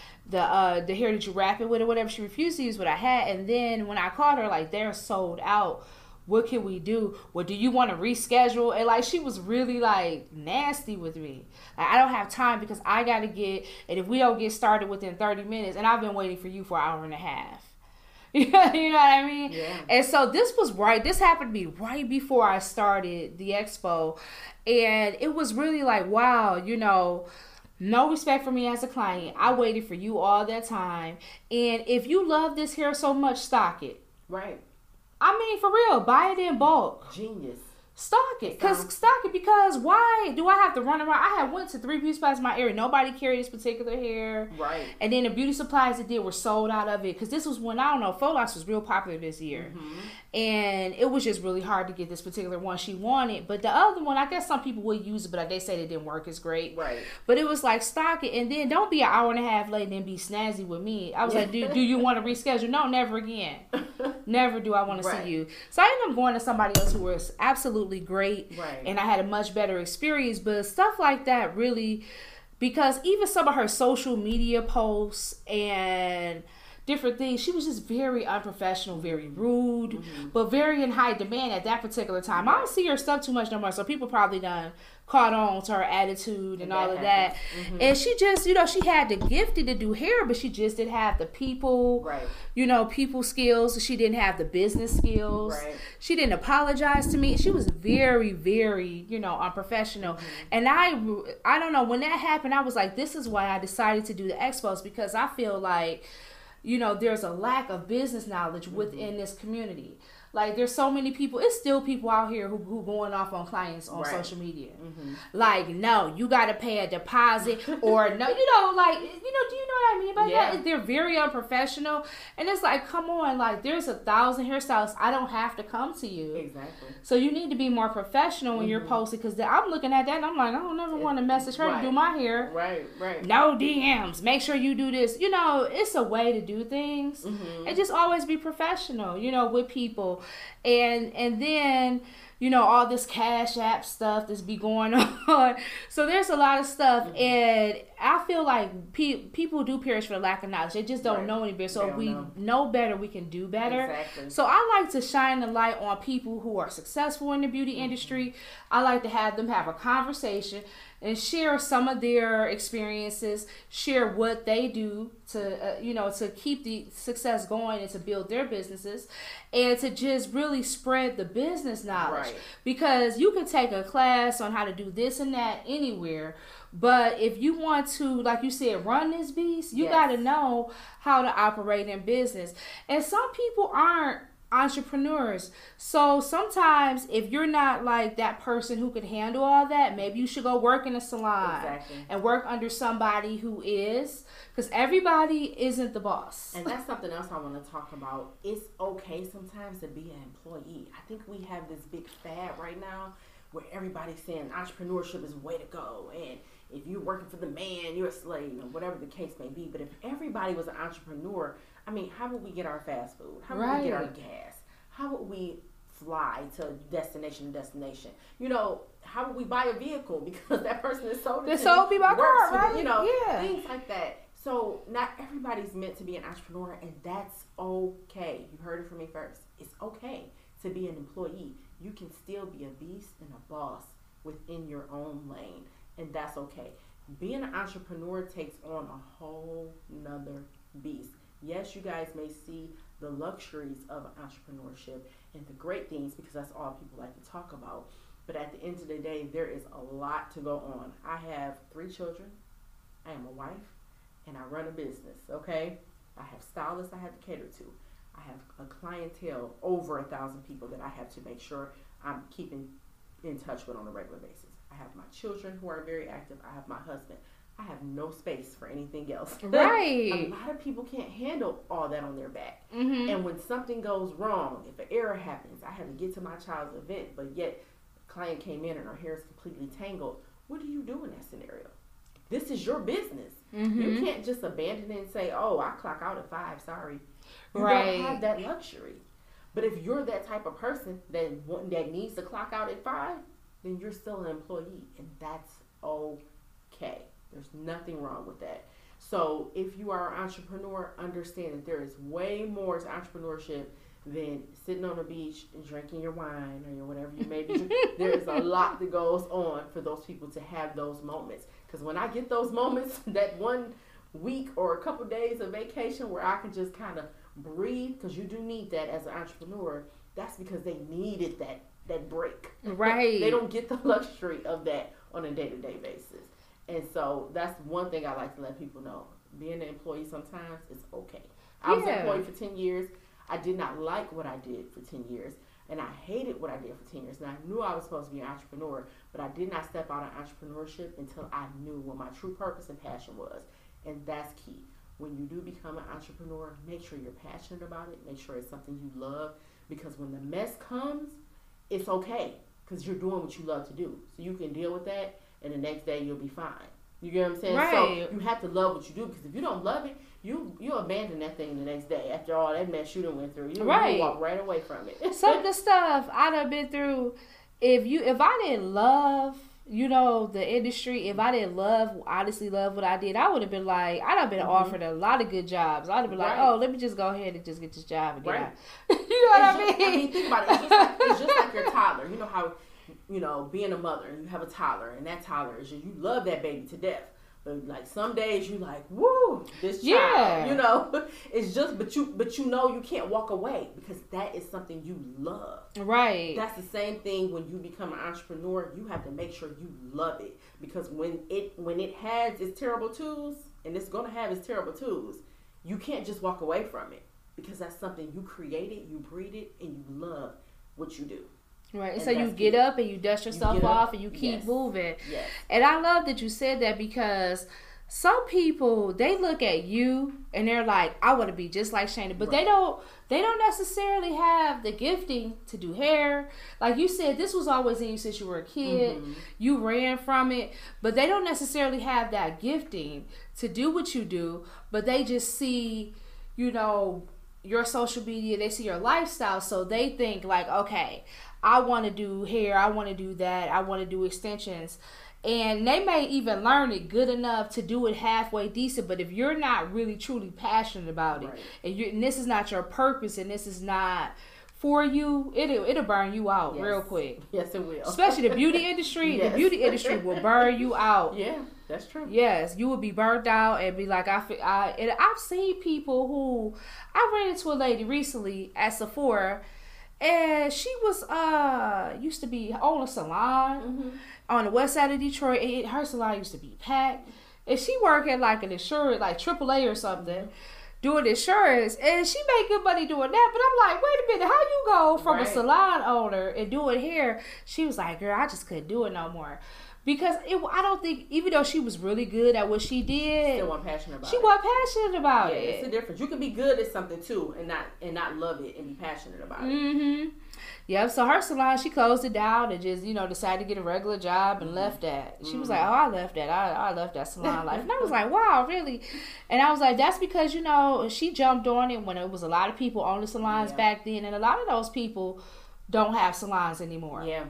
The hair that you wrap it with or whatever, she refused to use what I had. And then when I called her, like, they're sold out. What can we do? Well, do you want to reschedule? And like, she was really like nasty with me. Like, I don't have time because I got to get, and if we don't get started within 30 minutes, and I've been waiting for you for an hour and a half. You know what I mean? Yeah. And so this happened to be right before I started the expo. And it was really like, wow, you know, no respect for me as a client. I waited for you all that time. And if you love this hair so much, stock it. Right. I mean, for real, buy it in bulk. Genius. Stock it. Because why do I have to run around? I had went to 3 beauty supplies in my area. Nobody carried this particular hair. Right. And then the beauty supplies that did were sold out of it. Because this was when, I don't know, faux locks was real popular this year. And it was just really hard to get this particular one she wanted. But the other one, I guess some people would use it, but they said it didn't work as great. Right. But it was like, stock it. And then don't be an hour and a half late and then be snazzy with me. I was like, do you want to reschedule? No, never again. Never do I want to see you. So I ended up going to somebody else who was absolutely absolutely great. Right. And I had a much better experience. But stuff like that really, because even some of her social media posts and different things, she was just very unprofessional, very rude, but very in high demand at that particular time. I don't see her stuff too much no more, so people probably done caught on to her attitude and all of that. And she just, you know, she had the gifting to do hair, but she just didn't have the people, you know, people skills. She didn't have the business skills. She didn't apologize to me. She was very, very, you know, unprofessional. And I don't know, when that happened, I was like, this is why I decided to do the expos, because I feel like, you know, there's a lack of business knowledge within this community. Like, there's so many people. It's still people out here who going off on clients on social media. Like, no, you got to pay a deposit, or no, you know, like, you know, do you know what I mean by that? They're very unprofessional, and it's like, come on, like, there's 1,000 hairstylists. I don't have to come to you. Exactly. So you need to be more professional when you're posting, because I'm looking at that and I'm like, I don't ever want to message her to do my hair. No DMs. Make sure you do this. You know, it's a way to do things, and just always be professional, you know, with people. And then, you know, all this Cash App stuff that's be going on. So there's a lot of stuff, and I feel like people do perish for the lack of knowledge. They just don't know any better. So if we know better, we can do better. So I like to shine the light on people who are successful in the beauty industry. I like to have them have a conversation and share some of their experiences, share what they do to, you know, to keep the success going and to build their businesses, and to just really spread the business knowledge. Because you can take a class on how to do this and that anywhere, but if you want to, like you said, run this beast, you got to know how to operate in business. And some people aren't entrepreneurs. So sometimes if you're not like that person who can handle all that, maybe you should go work in a salon and work under somebody who is, because everybody isn't the boss. And that's something else I want to talk about. It's okay sometimes to be an employee. I think we have this big fad right now where everybody's saying entrepreneurship is the way to go, and if you're working for the man, you're a slave, or whatever the case may be. But if everybody was an entrepreneur, I mean, how would we get our fast food? How would we get our gas? How would we fly to destination to destination? You know, how would we buy a vehicle because that person is sold it? Sold me my car, right? You know, things like that. So not everybody's meant to be an entrepreneur, and that's okay. You heard it from me first. It's okay to be an employee. You can still be a beast and a boss within your own lane, and that's okay. Being an entrepreneur takes on a whole nother beast. Yes, you guys may see the luxuries of entrepreneurship and the great things, because that's all people like to talk about. But at the end of the day, there is a lot to go on. I have 3 children. I am a wife, and I run a business, okay? I have stylists I have to cater to. I have a clientele, over 1,000 people that I have to make sure I'm keeping in touch with on a regular basis. I have my children who are very active. I have my husband. I have no space for anything else. Right. A lot of people can't handle all that on their back. And when something goes wrong, if an error happens, I have to get to my child's event, but yet a client came in and her hair is completely tangled. What do you do in that scenario? This is your business. You can't just abandon it and say, oh, I clock out at 5, sorry. You don't have that luxury. But if you're that type of person that needs to clock out at 5, then you're still an employee, and that's okay. There's nothing wrong with that. So if you are an entrepreneur, understand that there is way more to entrepreneurship than sitting on the beach and drinking your wine or whatever you may be drinking. There is a lot that goes on for those people to have those moments. Because when I get those moments, that 1 week or a couple days of vacation where I can just kind of breathe, because you do need that as an entrepreneur, that's because they needed that break. Right. They don't get the luxury of that on a day-to-day basis. And so that's one thing I like to let people know. Being an employee sometimes is okay. I was employed for 10 years. I did not like what I did for 10 years. And I hated what I did for 10 years. And I knew I was supposed to be an entrepreneur. But I did not step out of entrepreneurship until I knew what my true purpose and passion was. And that's key. When you do become an entrepreneur, make sure you're passionate about it. Make sure it's something you love. Because when the mess comes, it's okay. Because you're doing what you love to do. So you can deal with that. And the next day you'll be fine. You get what I'm saying? Right. So you have to love what you do, because if you don't love it, you abandon that thing the next day after all that mess you done went through. You walk right away from it. Some of the stuff I done been through, if I didn't love, you know, the industry, if I didn't honestly love what I did, I would have been like, I'd have been offered a lot of good jobs. I'd have been like, oh, let me just go ahead and just get this job and get out. You know what I mean? I mean, think about it. It's just like your toddler. You know how, you know, being a mother and you have a toddler, and that toddler is just, you love that baby to death. But like some days you like, woo, this child, you know, it's just, but you know you can't walk away because that is something you love. Right. That's the same thing when you become an entrepreneur. You have to make sure you love it, because when it has its terrible twos, and it's gonna have its terrible twos, you can't just walk away from it, because that's something you created, you breed it, and you love what you do. Right, and so you get up and you dust yourself off and you keep moving. Yes. And I love that you said that, because some people, they look at you and they're like, I want to be just like Shayna, but they don't necessarily have the gifting to do hair. Like you said, this was always in you since you were a kid. You ran from it, but they don't necessarily have that gifting to do what you do, but they just see, you know, your social media, they see your lifestyle, so they think like, okay, I want to do hair, I want to do that, I want to do extensions. And they may even learn it good enough to do it halfway decent, but if you're not really truly passionate about it, and this is not your purpose, and this is not for you, it'll burn you out real quick. Yes, it will. Especially the beauty industry. The beauty industry will burn you out. Yeah, that's true. Yes, you will be burnt out and be like, and I've seen people who, I ran into a lady recently at Sephora, and she was used to be on a salon on the west side of Detroit. And her salon used to be packed, and she worked at like an insurance, like AAA or something, doing insurance, and she made good money doing that. But I'm like, wait a minute, how you go from a salon owner and doing hair? She was like, girl, I just couldn't do it no more. Because I don't think, even though she was really good at what she did, still wasn't passionate about it. She wasn't passionate about it. It's a difference. You can be good at something too, and not love it and be passionate about it. Yep. So her salon, she closed it down and just, you know, decided to get a regular job and left that. She was like, oh, I left that. I left that salon life. And I was like, wow, really? And I was like, that's because, you know, she jumped on it when it was a lot of people on the salons back then, and a lot of those people don't have salons anymore. Yeah.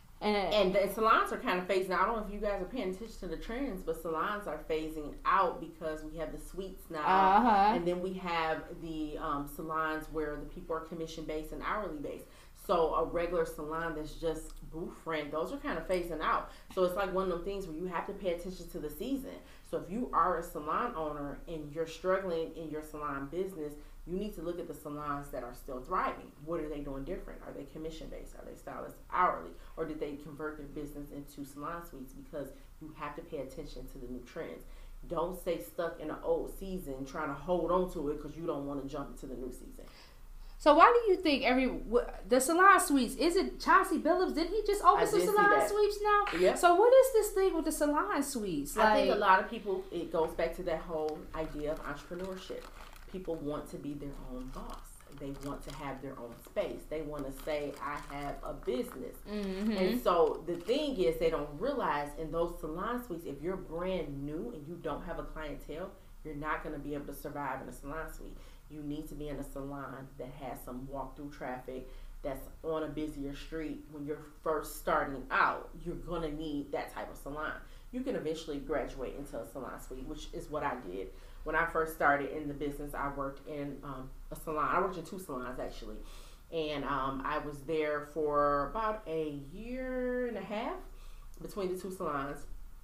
And the salons are kind of phasing out. I don't know if you guys are paying attention to the trends, but salons are phasing out because we have the suites now. And then we have the salons where the people are commission-based and hourly-based. So a regular salon that's just booth rent, those are kind of phasing out. So it's like one of them things where you have to pay attention to the season. So if you are a salon owner and you're struggling in your salon business, you need to look at the salons that are still thriving. What are they doing different? Are they commission-based? Are they stylists hourly? Or did they convert their business into salon suites? Because you have to pay attention to the new trends. Don't stay stuck in an old season trying to hold on to it because you don't want to jump into the new season. So why do you think the salon suites, is it Chauncey Billups? Did he just open some salon suites now? Yeah. So what is this thing with the salon suites? I think a lot of people, it goes back to that whole idea of entrepreneurship. People want to be their own boss. They want to have their own space. They want to say, I have a business. And so the thing is, they don't realize in those salon suites, if you're brand new and you don't have a clientele, you're not going to be able to survive in a salon suite. You need to be in a salon that has some walk-through traffic, that's on a busier street. When you're first starting out, you're going to need that type of salon. You can eventually graduate into a salon suite, which is what I did. When I first started in the business, I worked in a salon. I worked in 2 salons, actually. And I was there for about a year and a half between the 2 salons.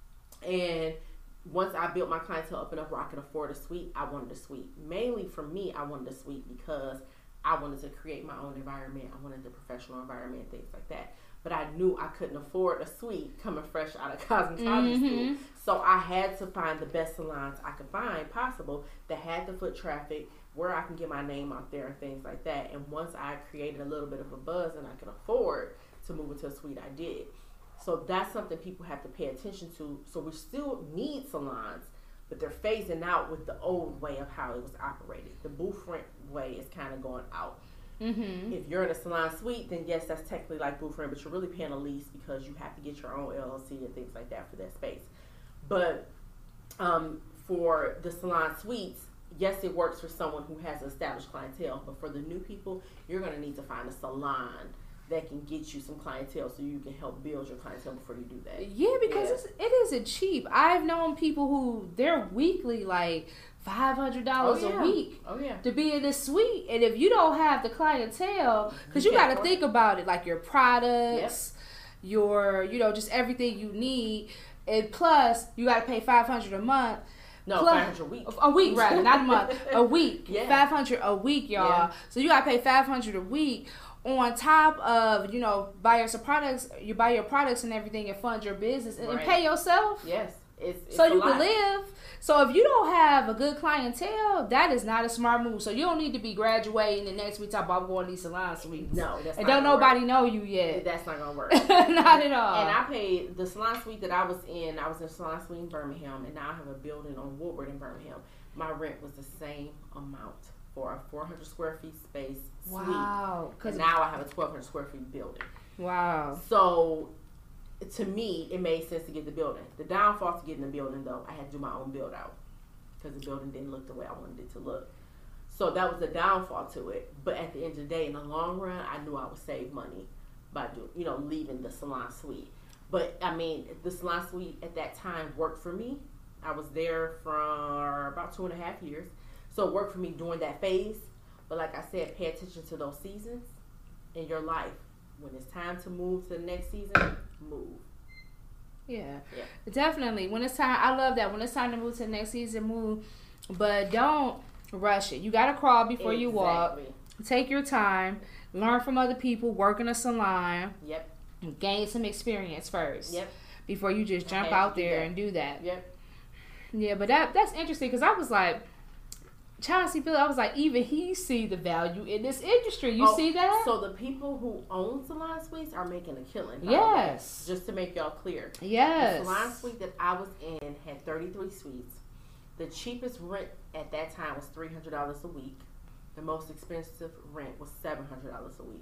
And once I built my clientele up enough where I could afford a suite, I wanted a suite. Mainly for me, I wanted a suite because I wanted to create my own environment. I wanted the professional environment, things like that. But I knew I couldn't afford a suite coming fresh out of cosmetology school. So I had to find the best salons I could find possible that had the foot traffic where I can get my name out there and things like that. And once I created a little bit of a buzz and I could afford to move into a suite, I did. So that's something people have to pay attention to. So we still need salons, but they're phasing out with the old way of how it was operated. The booth rent way is kind of going out. If you're in a salon suite, then yes, that's technically like booth rent, but you're really paying a lease because you have to get your own LLC and things like that for that space. But for the salon suites, yes, it works for someone who has established clientele, but for the new people, you're going to need to find a salon that can get you some clientele so you can help build your clientele before you do that. Yeah, because it isn't cheap. I've known people who their weekly like $500 a week to be in this suite, and if you don't have the clientele, because you got to think about it, like your products, your just everything you need, and plus you got to pay $500 a month. No, $500 a week. A week, rather, not a month. A week. Yeah. $500 a week, y'all. Yeah. So you got to pay $500 a week on top of, buy your products. You buy your products and everything and fund your business and pay yourself. Yes. It's so you can live. So if you don't have a good clientele, that is not a smart move. So you don't need to be graduating and next week talk about going to these salon suites. No, that's not. And don't nobody know you yet. That's not gonna work. Not at all. And I paid the salon suite that I was in a salon suite in Birmingham, and now I have a building on Woodward in Birmingham. My rent was the same amount for a 400 square feet space suite. Wow. And now I have a 1,200 square feet building. Wow. So to me, it made sense to get the building. The downfall to getting the building, though, I had to do my own build out because the building didn't look the way I wanted it to look. So that was the downfall to it. But at the end of the day, in the long run, I knew I would save money by leaving the salon suite. But I mean, the salon suite at that time worked for me. I was there for about 2.5 years, so it worked for me during that phase. But like I said, pay attention to those seasons in your life. When it's time to move to the next season, move. Yeah, definitely. When it's time, I love that. When it's time to move to the next season, move. But don't rush it. You got to crawl before you walk. Take your time. Learn from other people. Work in a salon. Yep. Gain some experience first. Yep. Before you just jump out there and do that. Yep. Yeah, but that's interesting because I was like, Chauncey Billups, I was like, even he see the value in this industry. You see that? So the people who own salon suites are making a killing. Yes. Just to make y'all clear. Yes. The salon suite that I was in had 33 suites. The cheapest rent at that time was $300 a week. The most expensive rent was $700 a week.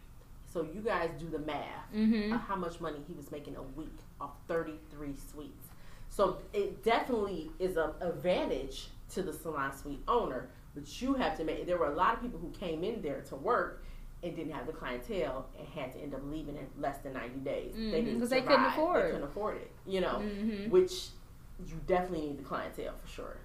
So you guys do the math of how much money he was making a week off 33 suites. So it definitely is an advantage to the salon suite owner, but you have to make. There were a lot of people who came in there to work and didn't have the clientele and had to end up leaving in less than 90 days. Because they couldn't afford. They couldn't afford it. Which you definitely need the clientele for sure.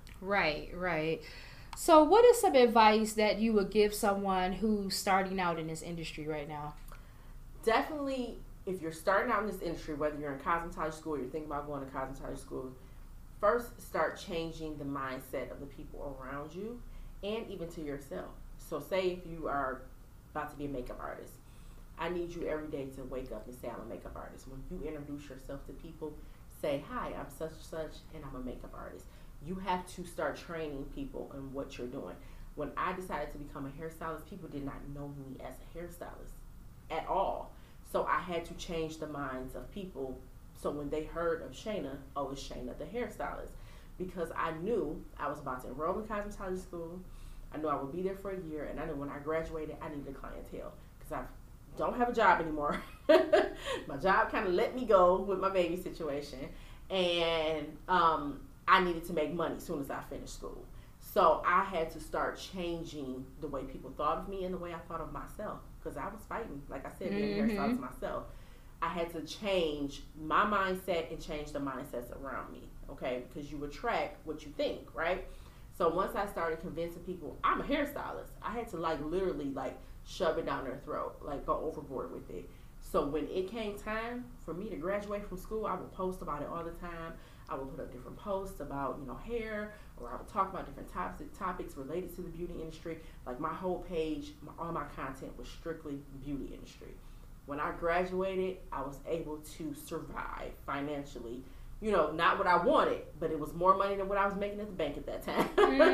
Right. So, what is some advice that you would give someone who's starting out in this industry right now? Definitely, if you're starting out in this industry, whether you're in cosmetology school or you're thinking about going to cosmetology school, first start changing the mindset of the people around you and even to yourself. So say if you are about to be a makeup artist, I need you every day to wake up and say, I'm a makeup artist. When you introduce yourself to people, say, hi, I'm such and such, and I'm a makeup artist. You have to start training people in what you're doing. When I decided to become a hairstylist, people did not know me as a hairstylist at all. So I had to change the minds of people. So when they heard of Shayna, oh, it's Shayna the hairstylist. Because I knew I was about to enroll in cosmetology school. I knew I would be there for a year. And I knew when I graduated, I needed a clientele. Because I don't have a job anymore. My job kind of let me go with my baby situation. And I needed to make money as soon as I finished school. So I had to start changing the way people thought of me and the way I thought of myself. Because I was fighting, like I said, being a hairstylist myself. I had to change my mindset and change the mindsets around me, okay? Because you attract what you think, right? So once I started convincing people I'm a hairstylist, I had to literally shove it down their throat, go overboard with it. So when it came time for me to graduate from school, I would post about it all the time. I would put up different posts about, hair, or I would talk about different topics related to the beauty industry. My whole page, all my content was strictly beauty industry. When I graduated, I was able to survive financially. Not what I wanted, but it was more money than what I was making at the bank at that time.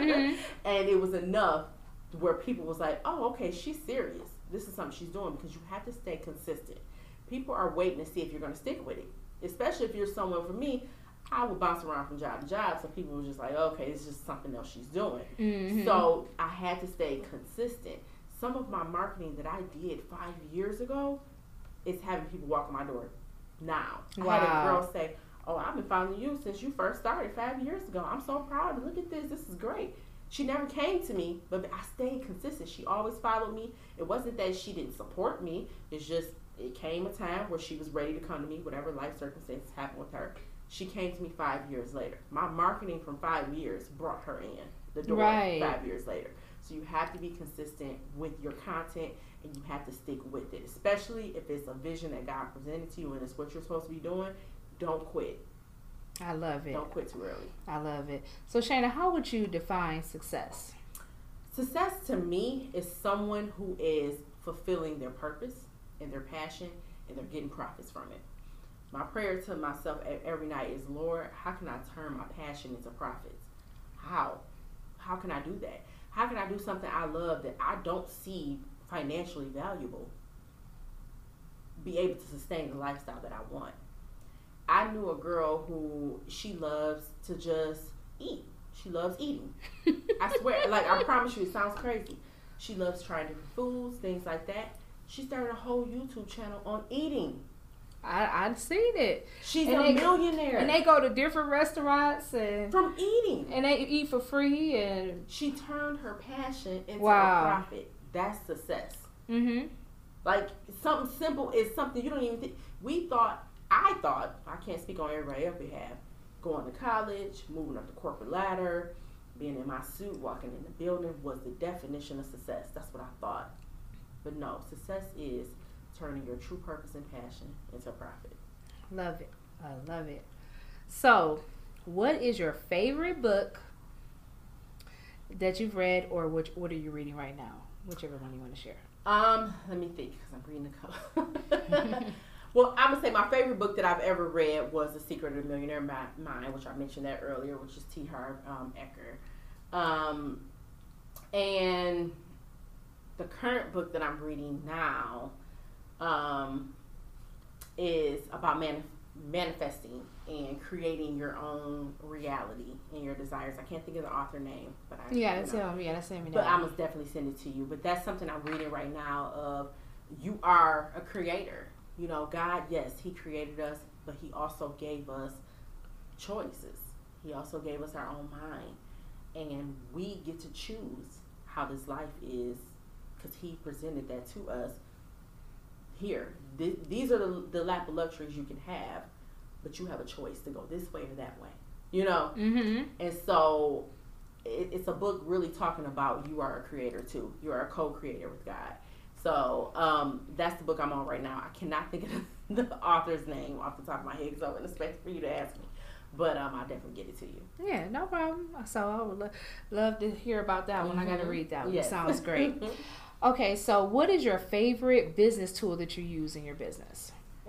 And it was enough where people was like, oh, okay, she's serious. This is something she's doing, because you have to stay consistent. People are waiting to see if you're going to stick with it, especially if you're someone. For me, I would bounce around from job to job, so people were just like, okay, it's just something else she's doing. So I had to stay consistent. Some of my marketing that I did 5 years ago is having people walk in my door now. Wow. I had a girl say, oh, I've been following you since you first started 5 years ago. I'm so proud. Look at this. This is great. She never came to me, but I stayed consistent. She always followed me. It wasn't that she didn't support me. It's just it came a time where she was ready to come to me, whatever life circumstances happened with her. She came to me 5 years later. My marketing from 5 years brought her in the door 5 years later. So you have to be consistent with your content, and you have to stick with it, especially if it's a vision that God presented to you and it's what you're supposed to be doing. Don't quit. I love it. Don't quit too early. I love it. So, Shayna, how would you define success? Success to me is someone who is fulfilling their purpose and their passion, and they're getting profits from it. My prayer to myself every night is, Lord, how can I turn my passion into profits? How? How can I do that? How can I do something I love that I don't see financially valuable, be able to sustain the lifestyle that I want? I knew a girl who she loves to just eat. She loves eating. I swear, like I promise you, it sounds crazy. She loves trying different foods, things like that. She started a whole YouTube channel on eating. I've seen it. She's a millionaire. And they go to different restaurants and from eating. And they eat for free, and she turned her passion into a profit. That's success. Mm-hmm. Like something simple is something you don't even think. I thought, I can't speak on everybody else's behalf, going to college, moving up the corporate ladder, being in my suit, walking in the building was the definition of success. That's what I thought. But no, success is turning your true purpose and passion into a profit. Love it. I love it. So, what is your favorite book that you've read, or what are you reading right now? Whichever one you want to share. Let me think, because I'm reading a couple. Well, I'm going to say my favorite book that I've ever read was The Secret of the Millionaire Mind, which I mentioned that earlier, which is T. Harv Eker. And the current book that I'm reading now is about manifesting and creating your own reality and your desires. I can't think of the author name, but that's him. But I must definitely send it to you. But that's something I'm reading right now. Of you are a creator. You know, God, yes, He created us, but He also gave us choices. He also gave us our own mind, and we get to choose how this life is, because He presented that to us. Here, these are the lap of luxuries you can have, but you have a choice to go this way or that way. You know, And so it's a book really talking about you are a creator too. You are a co-creator with God. So that's the book I'm on right now. I cannot think of the author's name off the top of my head, because I wouldn't expect for you to ask me. But I'll definitely get it to you. Yeah, no problem. So I would love to hear about that one. I got to read that one. Yes. It sounds great. Okay, so what is your favorite business tool that you use in your business?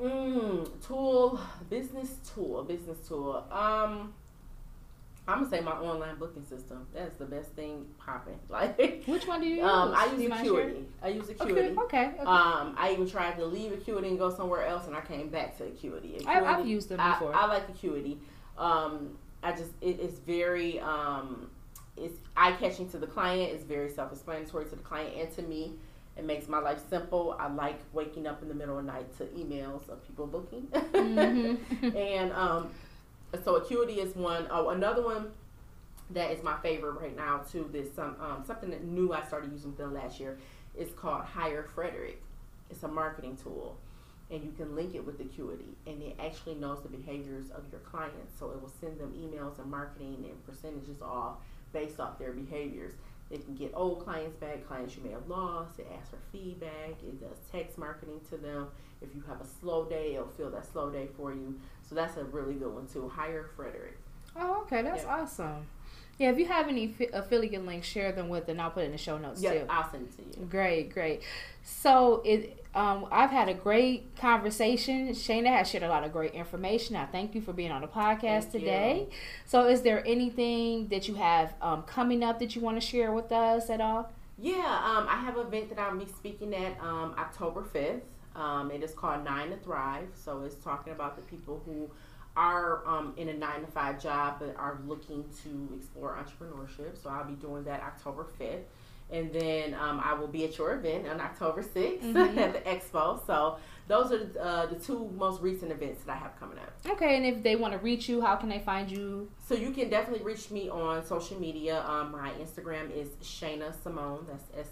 Business tool. I'm gonna say my online booking system. That's the best thing popping. Like, which one do you use? I use Acuity. Okay. I even tried to leave Acuity and go somewhere else, and I came back to Acuity. I've used them before. I like Acuity. It's very it's eye-catching to the client. It's very self-explanatory to the client and to me. It makes my life simple. I like waking up in the middle of the night to emails of people booking. And so Acuity is one. Oh, another one that is my favorite right now too. This something that new I started using within last year. It's called Hire Frederick. It's a marketing tool, and you can link it with Acuity, and it actually knows the behaviors of your clients. So it will send them emails and marketing and percentages off based off their behaviors. It can get old clients back, clients you may have lost. It asks for feedback. It does text marketing to them. If you have a slow day, it'll fill that slow day for you. So that's a really good one too. Hire Frederick. Oh, okay. That's awesome. Yeah, if you have any affiliate links, share them with, and I'll put it in the show notes too. Yeah, I'll send it to you. Great. So I've had a great conversation. Shayna has shared a lot of great information. I thank you for being on the podcast today. So is there anything that you have coming up that you want to share with us at all? Yeah, I have an event that I'll be speaking at October 5th. It is called 9 to Thrive. So it's talking about the people who are in a 9-to-5 job but are looking to explore entrepreneurship. So I'll be doing that October 5th. And then I will be at your event on October 6th at the Expo. So those are the two most recent events that I have coming up. Okay, and if they want to reach you, how can they find you? So you can definitely reach me on social media. My Instagram is Shayna Simone. That's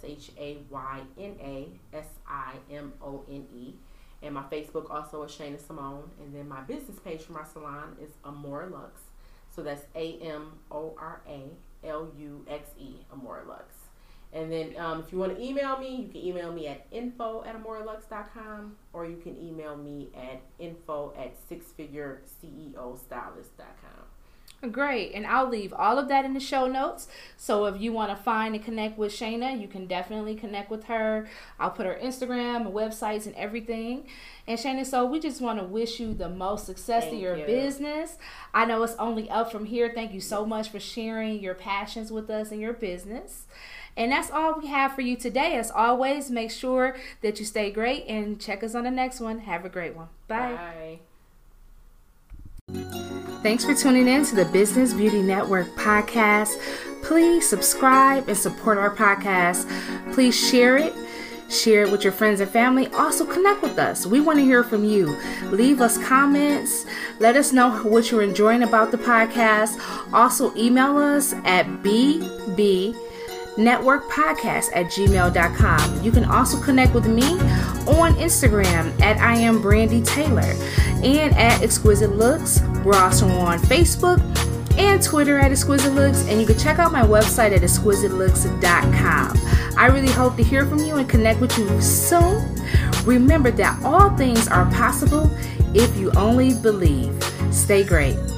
ShaynaSimone. And my Facebook also is Shayna Simone. And then my business page for my salon is Amora Lux. So that's AMORALUXE, Amora Lux. And then if you want to email me, you can email me at info@amoralux.com, or you can email me at info@sixfigureCEOstylist.com. Great. And I'll leave all of that in the show notes. So if you want to find and connect with Shayna, you can definitely connect with her. I'll put her Instagram and websites and everything. And Shayna, so we just want to wish you the most success in your business. I know it's only up from here. Thank you so much for sharing your passions with us and your business. And that's all we have for you today. As always, make sure that you stay great and check us on the next one. Have a great one. Bye. Thanks for tuning in to the Business Beauty Network podcast. Please subscribe and support our podcast. Please share it. Share it with your friends and family. Also connect with us. We want to hear from you. Leave us comments. Let us know what you're enjoying about the podcast. Also email us at bbnetworkpodcast@gmail.com. You can also connect with me on Instagram at I am Brandy Taylor and at Exquisite Looks. We're also on Facebook and Twitter at Exquisite Looks, and you can check out my website at exquisitelooks.com. I really hope to hear from you and connect with you soon. Remember that all things are possible if you only believe. Stay great.